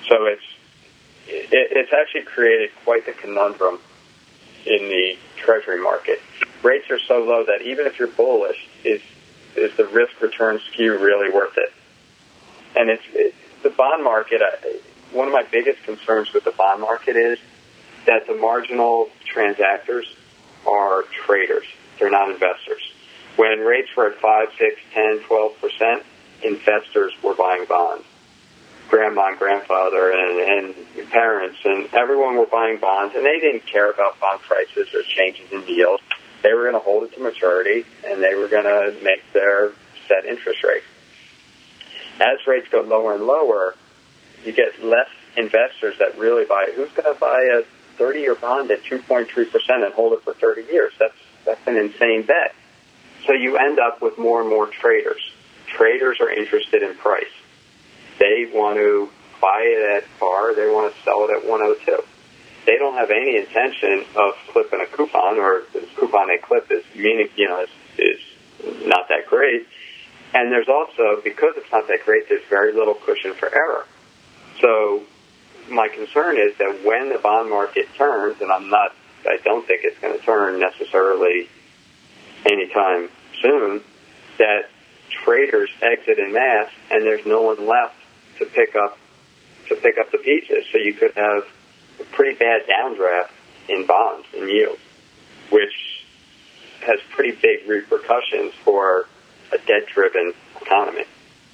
So it's it, it's actually created quite the conundrum in the Treasury market. Rates are so low that even if you're bullish, is is the risk-return skew really worth it? And it's it, the bond market. I, one of my biggest concerns with the bond market is that the marginal transactors are traders. They're not investors. When rates were at five, six, ten, twelve percent, investors were buying bonds. Grandma and grandfather and, and parents and everyone were buying bonds, and they didn't care about bond prices or changes in yield. They were going to hold it to maturity, and they were going to make their set interest rate. As rates go lower and lower, you get less investors that really buy it. Who's going to buy a thirty-year bond at two point three percent and hold it for thirty years? That's that's an insane bet. So you end up with more and more traders. Traders are interested in price. They want to buy it at par. They want to sell it at one oh two. They don't have any intention of clipping a coupon, or the coupon they clip is meaning, you know, is, is not that great. And there's also, because it's not that great, there's very little cushion for error. So my concern is that when the bond market turns, and I'm not, I don't think it's going to turn necessarily anytime soon, that traders exit en masse, and there's no one left to pick up to pick up the pieces. So you could have a pretty bad downdraft in bonds and yields, which has pretty big repercussions for a debt-driven economy.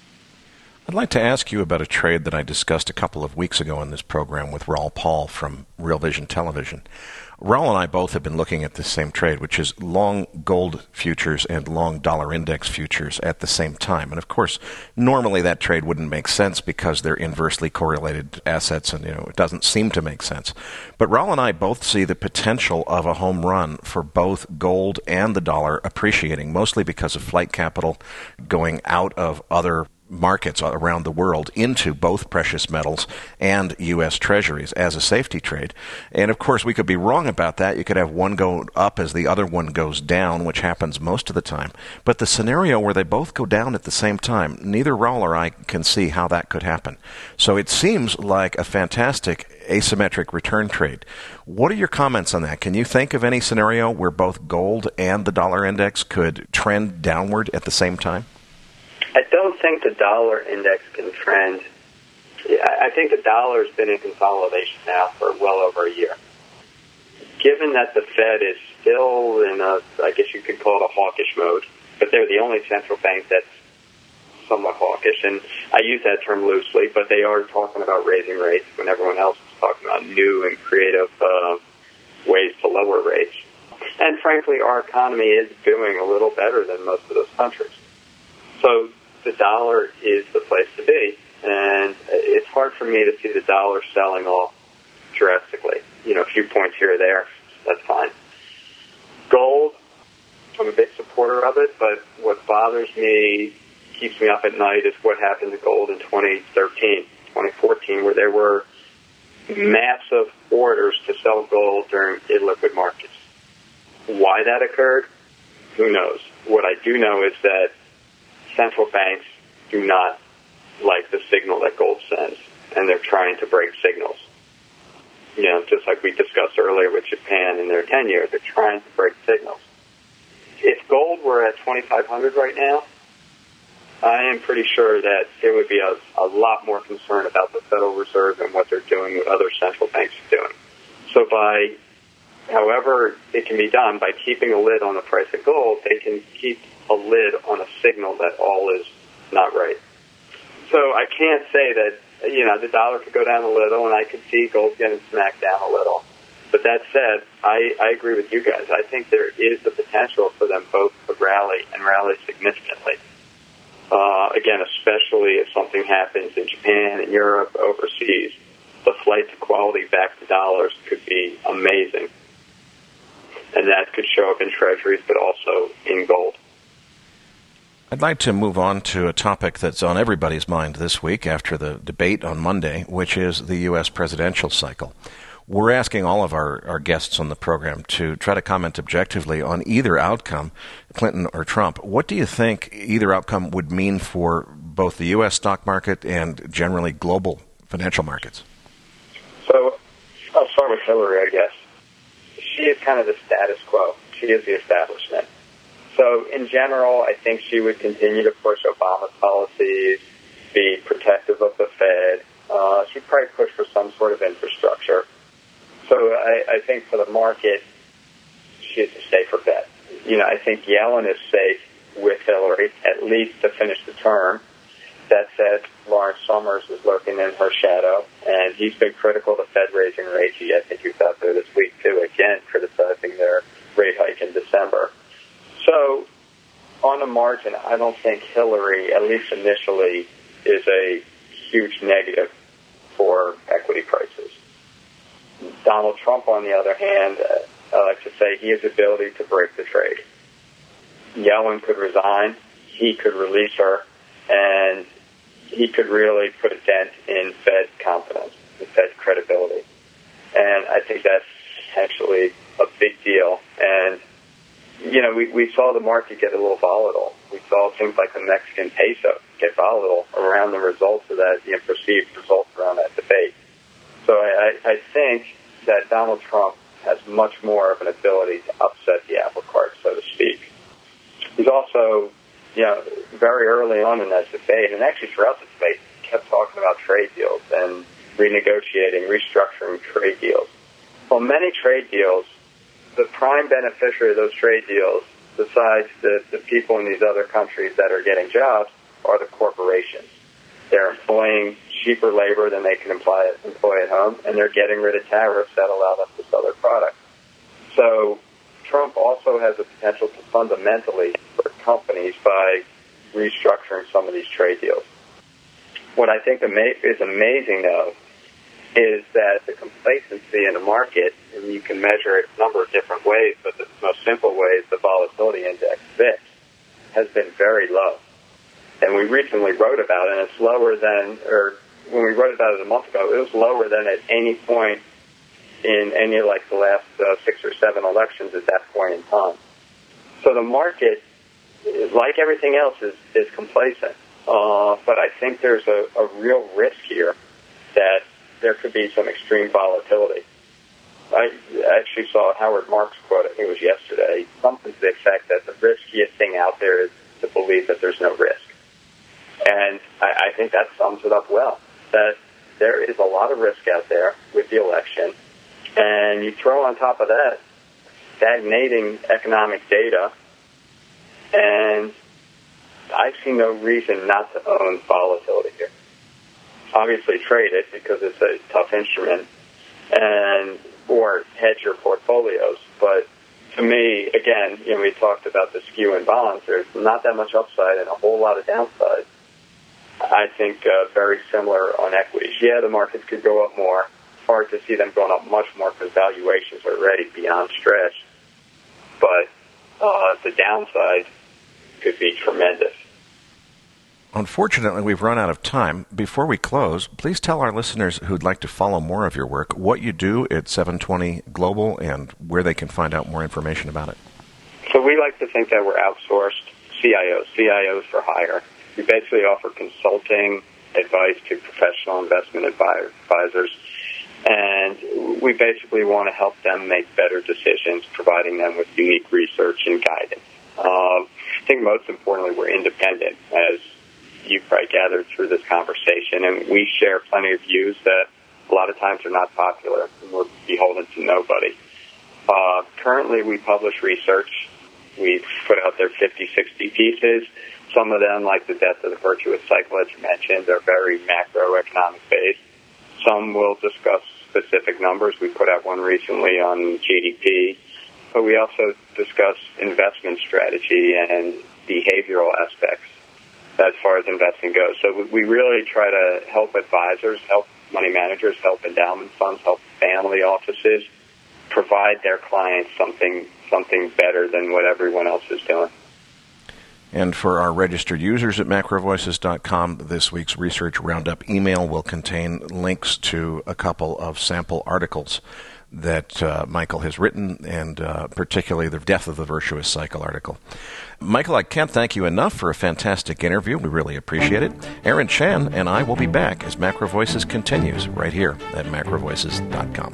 I'd like to ask you about a trade that I discussed a couple of weeks ago in this program with Raoul Pal from Real Vision Television. Raoul and I both have been looking at this same trade, which is long gold futures and long dollar index futures at the same time. And of course, normally that trade wouldn't make sense because they're inversely correlated assets, and you know it doesn't seem to make sense. But Raoul and I both see the potential of a home run for both gold and the dollar appreciating, mostly because of flight capital going out of other markets around the world into both precious metals and U S Treasuries as a safety trade. And of course, we could be wrong about that. You could have one go up as the other one goes down, which happens most of the time. But the scenario where they both go down at the same time, neither Raoul or I can see how that could happen. So it seems like a fantastic asymmetric return trade. What are your comments on that? Can you think of any scenario where both gold and the dollar index could trend downward at the same time? I don't think the dollar index can trend. I think the dollar has been in consolidation now for well over a year. Given that the Fed is still in a, I guess you could call it a hawkish mode, but they're the only central bank that's somewhat hawkish, and I use that term loosely, but they are talking about raising rates when everyone else is talking about new and creative uh, ways to lower rates. And frankly, our economy is doing a little better than most of those countries. So the dollar is the place to be, and it's hard for me to see the dollar selling off drastically. You know, a few points here or there, that's fine. Gold, I'm a big supporter of it, but what bothers me, keeps me up at night, is what happened to gold in twenty thirteen, twenty fourteen, where there were massive orders to sell gold during illiquid markets. Why that occurred, who knows? What I do know is that central banks do not like the signal that gold sends, and they're trying to break signals. You know, just like we discussed earlier with Japan and their ten-year, they're trying to break signals. If gold were at twenty-five hundred right now, I am pretty sure that there would be a, a lot more concern about the Federal Reserve and what they're doing, what other central banks are doing. So by, however it can be done, by keeping a lid on the price of gold, they can keep a lid on a signal that all is not right. So I can't say that, you know, the dollar could go down a little, and I could see gold getting smacked down a little. But that said, I, I agree with you guys. I think there is the potential for them both to rally and rally significantly. Uh, again, especially if something happens in Japan and Europe, overseas, the flight to quality back to dollars could be amazing. And that could show up in treasuries, but also in gold. I'd like to move on to a topic that's on everybody's mind this week after the debate on Monday, which is the U S presidential cycle. We're asking all of our, our guests on the program to try to comment objectively on either outcome, Clinton or Trump. What do you think either outcome would mean for both the U S stock market and generally global financial markets? So I'll start with Hillary, I guess. She is kind of the status quo. She is the establishment. So in general, I think she would continue to push Obama's policies, be protective of the Fed. Uh, she'd probably push for some sort of infrastructure. So I, I think for the market, she is a safer bet. You know, I think Yellen is safe with Hillary, at least to finish the term. That said, Lawrence Summers is lurking in her shadow, and he's been critical of the Fed raising rates. I think he was out there this week, too, again, criticizing their rate hike in December. So, on the margin, I don't think Hillary, at least initially, is a huge negative for equity prices. Donald Trump, on the other hand, I like to say he has the ability to break the trade. Yellen could resign, he could release her, and he could really put a dent in Fed confidence, in Fed credibility. And I think that's actually a big deal. And, you know, we, we saw the market get a little volatile. We saw things like the Mexican peso get volatile around the results of that, the perceived results around that debate. So I, I think that Donald Trump has much more of an ability to upset the apple cart, so to speak. He's also, you know, very early on in that debate, and actually throughout the debate, kept talking about trade deals and renegotiating, restructuring trade deals. Well, many trade deals, the prime beneficiary of those trade deals, besides the, the people in these other countries that are getting jobs, are the corporations. They're employing cheaper labor than they can employ, employ at home, and they're getting rid of tariffs that allow them to sell their products. So Trump also has the potential to fundamentally hurt companies by restructuring some of these trade deals. What I think is amazing, though, is that the complacency in the market, and you can measure it a number of different ways, but the most simple way is the volatility index, VIX, has been very low. And we recently wrote about it, and it's lower than, or when we wrote about it a month ago, it was lower than at any point in any like the last uh, six or seven elections at that point in time. So the market, like everything else, is, is complacent. Uh, but I think there's a, a real risk here that there could be some extreme volatility. I actually saw Howard Marks quote, I think it was yesterday, something to the effect that the riskiest thing out there is to believe that there's no risk. And I, I think that sums it up well, that there is a lot of risk out there with the election. And you throw on top of that stagnating economic data, and I see no reason not to own volatility here. Obviously trade it because it's a tough instrument, and or hedge your portfolios. But to me, again, you know, we talked about the skew in bonds. There's not that much upside and a whole lot of downside. I think uh, very similar on equities. Yeah, the markets could go up more. Hard to see them going up much more because valuations are already beyond stretch. But uh, the downside could be tremendous. Unfortunately, we've run out of time. Before we close, please tell our listeners who'd like to follow more of your work what you do at seven twenty Global and where they can find out more information about it. So we like to think that we're outsourced C I Os, C I Os for hire. We basically offer consulting advice to professional investment advisors, and we basically want to help them make better decisions, providing them with unique research and guidance. Um, I think most importantly, we're independent, as you've probably gathered through this conversation, and we share plenty of views that a lot of times are not popular, and we're beholden to nobody. Uh, currently, we publish research. We've put out there fifty, sixty pieces. Some of them, like the death of the virtuous cycle, as you mentioned, are very macroeconomic based. Some will discuss specific numbers. We put out one recently on G D P, but we also discuss investment strategy and behavioral aspects as far as investing goes. So we really try to help advisors, help money managers, help endowment funds, help family offices provide their clients something something better than what everyone else is doing. And for our registered users at macro voices dot com, this week's Research Roundup email will contain links to a couple of sample articles that uh, Michael has written, and uh, particularly the Death of the Virtuous Cycle article. Michael, I can't thank you enough for a fantastic interview. We really appreciate it. Aaron Chan and I will be back as Macro Voices continues right here at macro voices dot com.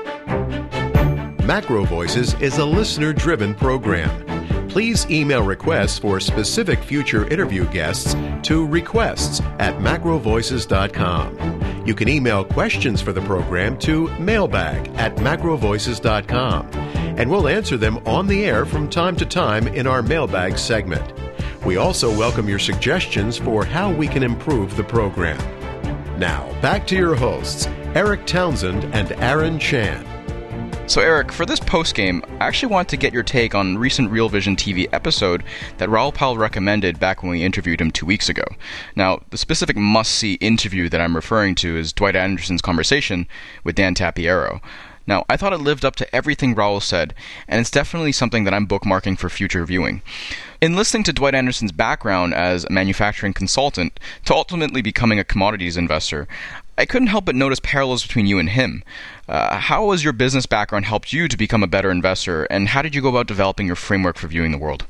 Macro Voices is a listener-driven program. Please email requests for specific future interview guests to requests at macro voices dot com. You can email questions for the program to mailbag at macro voices dot com, and we'll answer them on the air from time to time in our mailbag segment. We also welcome your suggestions for how we can improve the program. Now, back to your hosts, Eric Townsend and Aaron Chan. So Eric, for this postgame, I actually want to get your take on a recent Real Vision T V episode that Raoul Pal recommended back when we interviewed him two weeks ago. Now, the specific must-see interview that I'm referring to is Dwight Anderson's conversation with Dan Tapiero. Now, I thought it lived up to everything Raoul said, and it's definitely something that I'm bookmarking for future viewing. In listening to Dwight Anderson's background as a manufacturing consultant to ultimately becoming a commodities investor, I couldn't help but notice parallels between you and him. Uh, how has your business background helped you to become a better investor, and how did you go about developing your framework for viewing the world?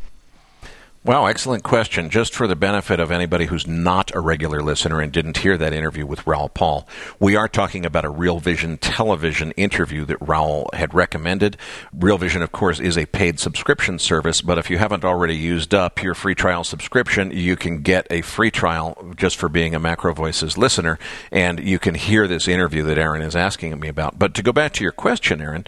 Wow, excellent question. Just for the benefit of anybody who's not a regular listener and didn't hear that interview with Raoul Pal, we are talking about a Real Vision television interview that Raoul had recommended. Real Vision, of course, is a paid subscription service, but if you haven't already used up your free trial subscription, you can get a free trial just for being a Macro Voices listener, and you can hear this interview that Aaron is asking me about. But to go back to your question, Aaron,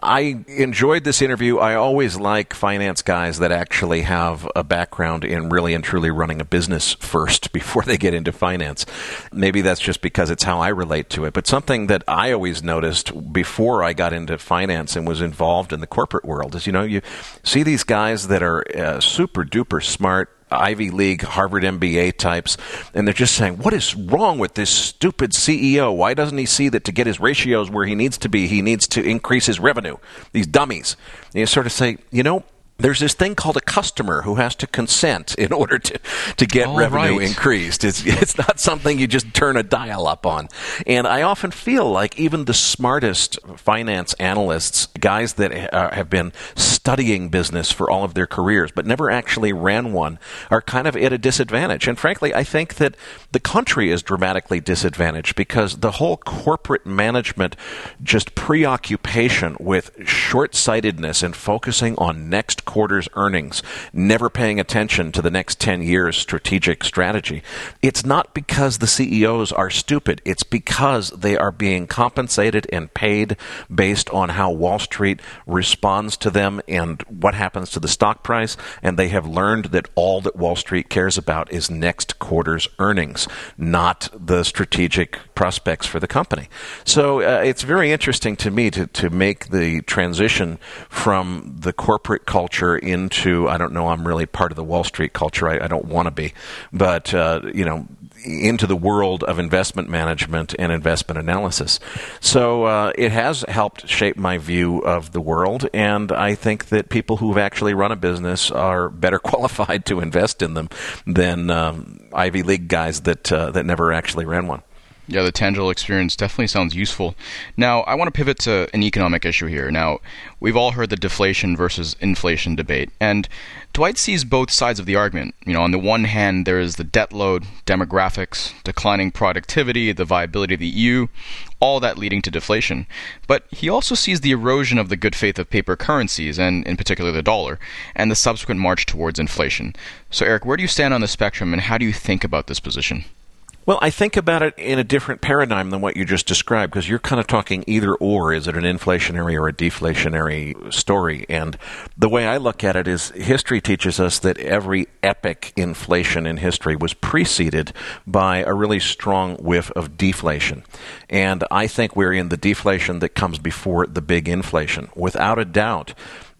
I enjoyed this interview. I always like finance guys that actually have a background background in really and truly running a business first before they get into finance. Maybe that's just because it's how I relate to it. But something that I always noticed before I got into finance and was involved in the corporate world is, you know, you see these guys that are uh, super duper smart, Ivy League, Harvard M B A types, and they're just saying, what is wrong with this stupid C E O? Why doesn't he see that to get his ratios where he needs to be, he needs to increase his revenue? These dummies. And you sort of say, you know, there's this thing called a customer who has to consent in order to, to get oh, revenue right. increased. It's it's not something you just turn a dial up on. And I often feel like even the smartest finance analysts, guys that uh, have been studying business for all of their careers but never actually ran one, are kind of at a disadvantage. And frankly, I think that the country is dramatically disadvantaged because the whole corporate management just preoccupation with short-sightedness and focusing on next quarter's earnings, never paying attention to the next ten years' strategic strategy. It's not because the C E Os are stupid. It's because they are being compensated and paid based on how Wall Street responds to them and what happens to the stock price, and they have learned that all that Wall Street cares about is next quarter's earnings, not the strategic prospects for the company. So uh, it's very interesting to me to, to make the transition from the corporate culture into, I don't know, I'm really part of the Wall Street culture. I, I don't want to be. But, uh, you know, into the world of investment management and investment analysis. So uh, it has helped shape my view of the world, and I think that people who've actually run a business are better qualified to invest in them than um, Ivy League guys that uh, that never actually ran one. Yeah, the tangible experience definitely sounds useful. Now, I want to pivot to an economic issue here. Now, we've all heard the deflation versus inflation debate, and Dwight sees both sides of the argument. You know, on the one hand, there is the debt load, demographics, declining productivity, the viability of the E U, all that leading to deflation. But he also sees the erosion of the good faith of paper currencies, and in particular the dollar, and the subsequent march towards inflation. So, Eric, where do you stand on the spectrum, and how do you think about this position? Well, I think about it in a different paradigm than what you just described, because you're kind of talking either or. Is it an inflationary or a deflationary story? And the way I look at it is history teaches us that every epic inflation in history was preceded by a really strong whiff of deflation. And I think we're in the deflation that comes before the big inflation. Without a doubt,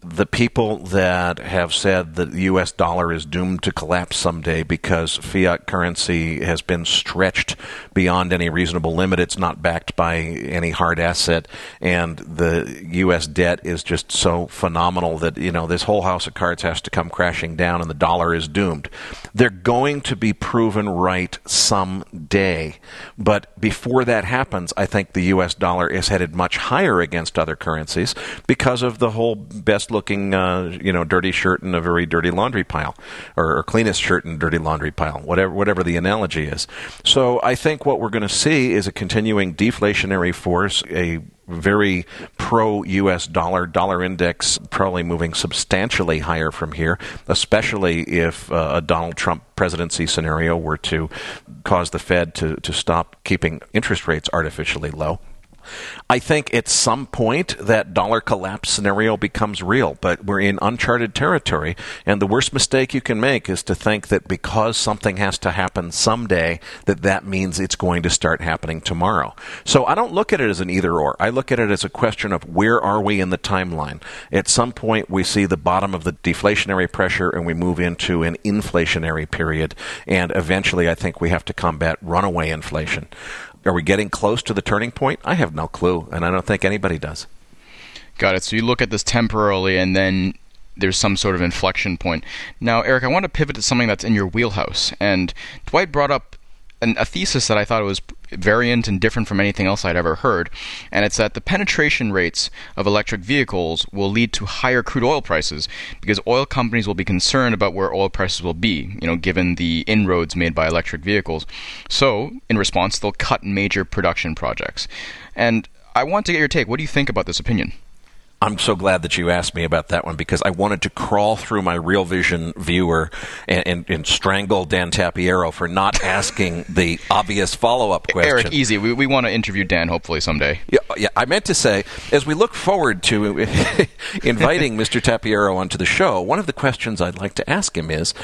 the people that have said that the U S dollar is doomed to collapse someday because fiat currency has been stretched beyond any reasonable limit, it's not backed by any hard asset, and the U S debt is just so phenomenal that, you know, this whole house of cards has to come crashing down and the dollar is doomed. They're going to be proven right someday. But before that happens, I think the U S dollar is headed much higher against other currencies because of the whole best-looking, uh, you know, dirty shirt in a very dirty laundry pile, or, or cleanest shirt in a dirty laundry pile, whatever whatever the analogy is. So I think what we're going to see is a continuing deflationary force, a very pro-U S dollar, dollar index probably moving substantially higher from here, especially if uh, a Donald Trump presidency scenario were to cause the Fed to, to stop keeping interest rates artificially low. I think at some point that dollar collapse scenario becomes real, but we're in uncharted territory, and the worst mistake you can make is to think that because something has to happen someday, that that means it's going to start happening tomorrow. So I don't look at it as an either-or. I look at it as a question of where are we in the timeline. At some point, we see the bottom of the deflationary pressure, and we move into an inflationary period, and eventually I think we have to combat runaway inflation. Are we getting close to the turning point? I have no clue, and I don't think anybody does. Got it. So you look at this temporarily, and then there's some sort of inflection point. Now, Eric, I want to pivot to something that's in your wheelhouse. And Dwight brought up an, a thesis that I thought was variant and different from anything else I'd ever heard, and it's that the penetration rates of electric vehicles will lead to higher crude oil prices because oil companies will be concerned about where oil prices will be, you know, given the inroads made by electric vehicles. So, in response, they'll cut major production projects. And I want to get your take. What do you think about this opinion? I'm so glad that you asked me about that one because I wanted to crawl through my Real Vision viewer and, and, and strangle Dan Tapiero for not asking the obvious follow-up question. Eric, easy. We, we want to interview Dan hopefully someday. Yeah, yeah, I meant to say, as we look forward to inviting Mister Tapiero onto the show, one of the questions I'd like to ask him is,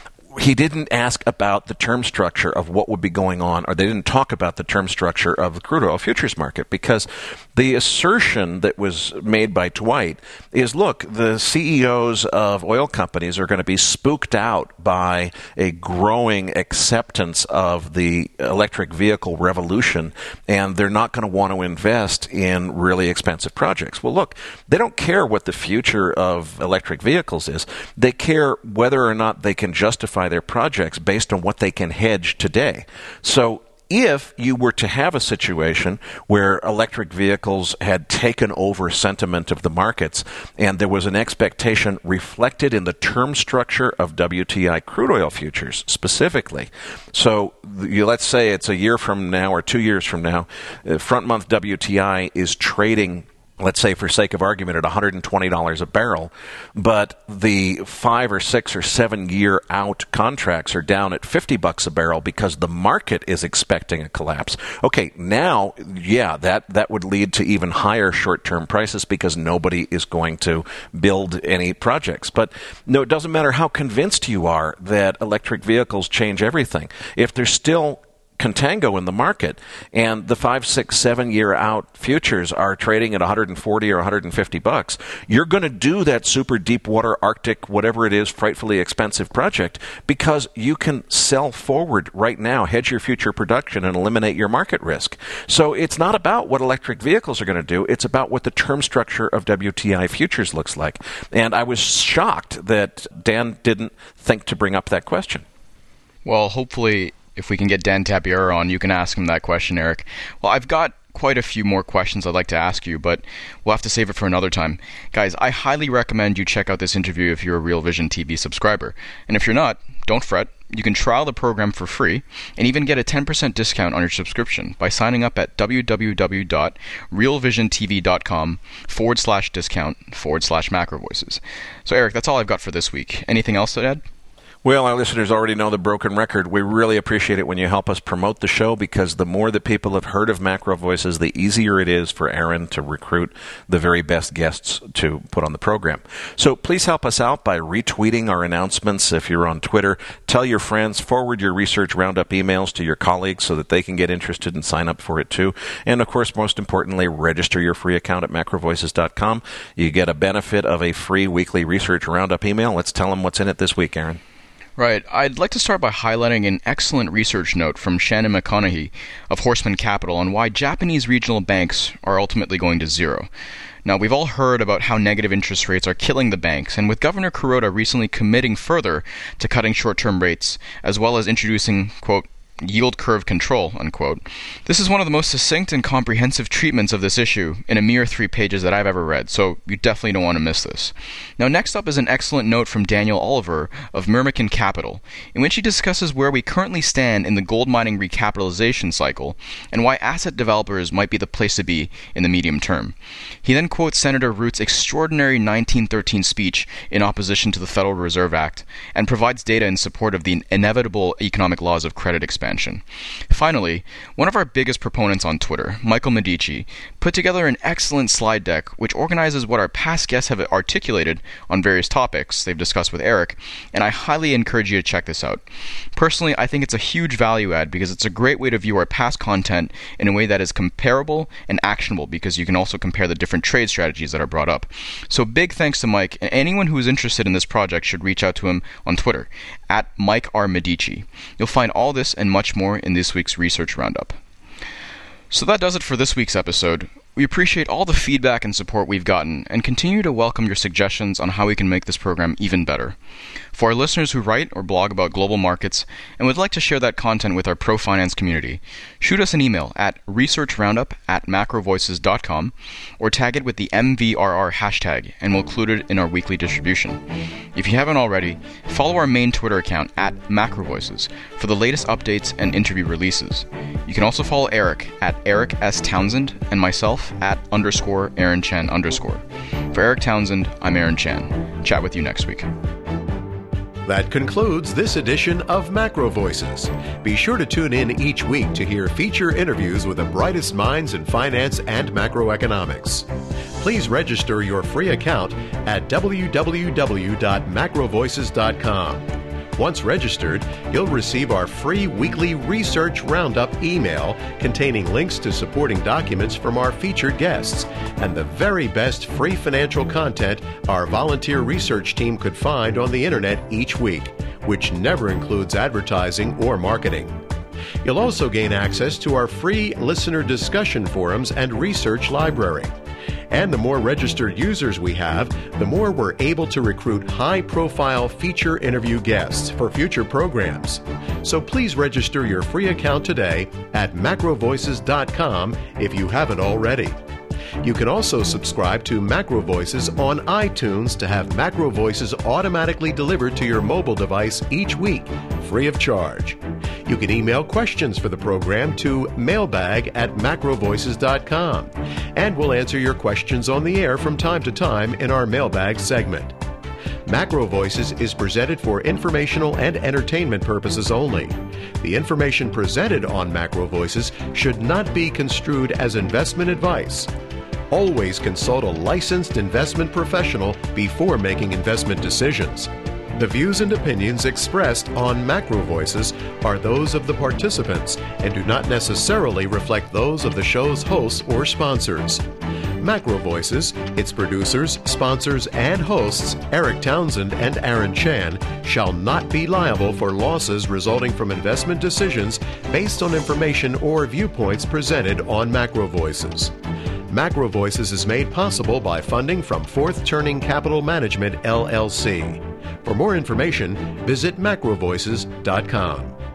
he didn't ask about the term structure of what would be going on, or they didn't talk about the term structure of the crude oil futures market, because the assertion that was made by Dwight is, look, the C E Os of oil companies are going to be spooked out by a growing acceptance of the electric vehicle revolution, and they're not going to want to invest in really expensive projects. Well, look, they don't care what the future of electric vehicles is. They care whether or not they can justify their projects based on what they can hedge today. So if you were to have a situation where electric vehicles had taken over sentiment of the markets and there was an expectation reflected in the term structure of W T I crude oil futures specifically, so you, let's say it's a year from now or two years from now, uh, front month W T I is trading, let's say for sake of argument, at one hundred twenty dollars a barrel, but the five or six or seven year out contracts are down at fifty bucks a barrel because the market is expecting a collapse. Okay, now, yeah, that, that would lead to even higher short-term prices because nobody is going to build any projects. But no, it doesn't matter how convinced you are that electric vehicles change everything. If there's still contango in the market, and the five, six, seven year out futures are trading at one hundred forty or one hundred fifty bucks, you're going to do that super deep water Arctic, whatever it is, frightfully expensive project because you can sell forward right now, hedge your future production, and eliminate your market risk. So it's not about what electric vehicles are going to do; it's about what the term structure of W T I futures looks like. And I was shocked that Dan didn't think to bring up that question. Well, hopefully, if we can get Dan Tapiero on, you can ask him that question, Eric. Well, I've got quite a few more questions I'd like to ask you, but we'll have to save it for another time. Guys, I highly recommend you check out this interview if you're a Real Vision T V subscriber. And if you're not, don't fret. You can trial the program for free and even get a ten percent discount on your subscription by signing up at www.realvisiontv.com forward slash discount forward slash macro voices. So, Eric, that's all I've got for this week. Anything else to add? Well, our listeners already know the broken record. We really appreciate it when you help us promote the show, because the more that people have heard of Macro Voices, the easier it is for Aaron to recruit the very best guests to put on the program. So please help us out by retweeting our announcements if you're on Twitter. Tell your friends, forward your Research Roundup emails to your colleagues so that they can get interested and sign up for it too. And of course, most importantly, register your free account at macro voices dot com. You get a benefit of a free weekly Research Roundup email. Let's tell them what's in it this week, Aaron. Right. I'd like to start by highlighting an excellent research note from Shannon McConaughey of Horseman Capital on why Japanese regional banks are ultimately going to zero. Now, we've all heard about how negative interest rates are killing the banks, and with Governor Kuroda recently committing further to cutting short-term rates, as well as introducing, quote, yield curve control, unquote. This is one of the most succinct and comprehensive treatments of this issue in a mere three pages that I've ever read, so you definitely don't want to miss this. Now, next up is an excellent note from Daniel Oliver of Myrmikan Capital, in which he discusses where we currently stand in the gold mining recapitalization cycle and why asset developers might be the place to be in the medium term. He then quotes Senator Root's extraordinary nineteen thirteen speech in opposition to the Federal Reserve Act and provides data in support of the inevitable economic laws of credit expansion. Finally, one of our biggest proponents on Twitter, Michael Medici, put together an excellent slide deck which organizes what our past guests have articulated on various topics they've discussed with Eric, and I highly encourage you to check this out. Personally, I think it's a huge value add because it's a great way to view our past content in a way that is comparable and actionable, because you can also compare the different trade strategies that are brought up. So big thanks to Mike, and anyone who is interested in this project should reach out to him on Twitter, at Mike R. Medici. You'll find all this and much more in this week's Research Roundup. So that does it for this week's episode. We appreciate all the feedback and support we've gotten, and continue to welcome your suggestions on how we can make this program even better. For our listeners who write or blog about global markets and would like to share that content with our pro-finance community, shoot us an email at researchroundup at macro voices dot com or tag it with the M V R R hashtag, and we'll include it in our weekly distribution. If you haven't already, follow our main Twitter account at macrovoices for the latest updates and interview releases. You can also follow Eric at Eric S. Townsend and myself at underscore Aaron Chan underscore. For Eric Townsend, I'm Aaron Chan. Chat with you next week. That concludes this edition of Macro Voices. Be sure to tune in each week to hear feature interviews with the brightest minds in finance and macroeconomics. Please register your free account at w w w dot macro voices dot com. Once registered, you'll receive our free weekly Research Roundup email containing links to supporting documents from our featured guests and the very best free financial content our volunteer research team could find on the internet each week, which never includes advertising or marketing. You'll also gain access to our free listener discussion forums and research library. And the more registered users we have, the more we're able to recruit high-profile feature interview guests for future programs. So please register your free account today at macro voices dot com if you haven't already. You can also subscribe to Macro Voices on iTunes to have Macro Voices automatically delivered to your mobile device each week, free of charge. You can email questions for the program to mailbag at macro voices dot com, and we'll answer your questions on the air from time to time in our mailbag segment. Macro Voices is presented for informational and entertainment purposes only. The information presented on Macro Voices should not be construed as investment advice. Always consult a licensed investment professional before making investment decisions. The views and opinions expressed on Macro Voices are those of the participants and do not necessarily reflect those of the show's hosts or sponsors. Macro Voices, its producers, sponsors, and hosts, Eric Townsend and Aaron Chan, shall not be liable for losses resulting from investment decisions based on information or viewpoints presented on Macro Voices. Macro Voices is made possible by funding from Fourth Turning Capital Management, L L C. For more information, visit macro voices dot com.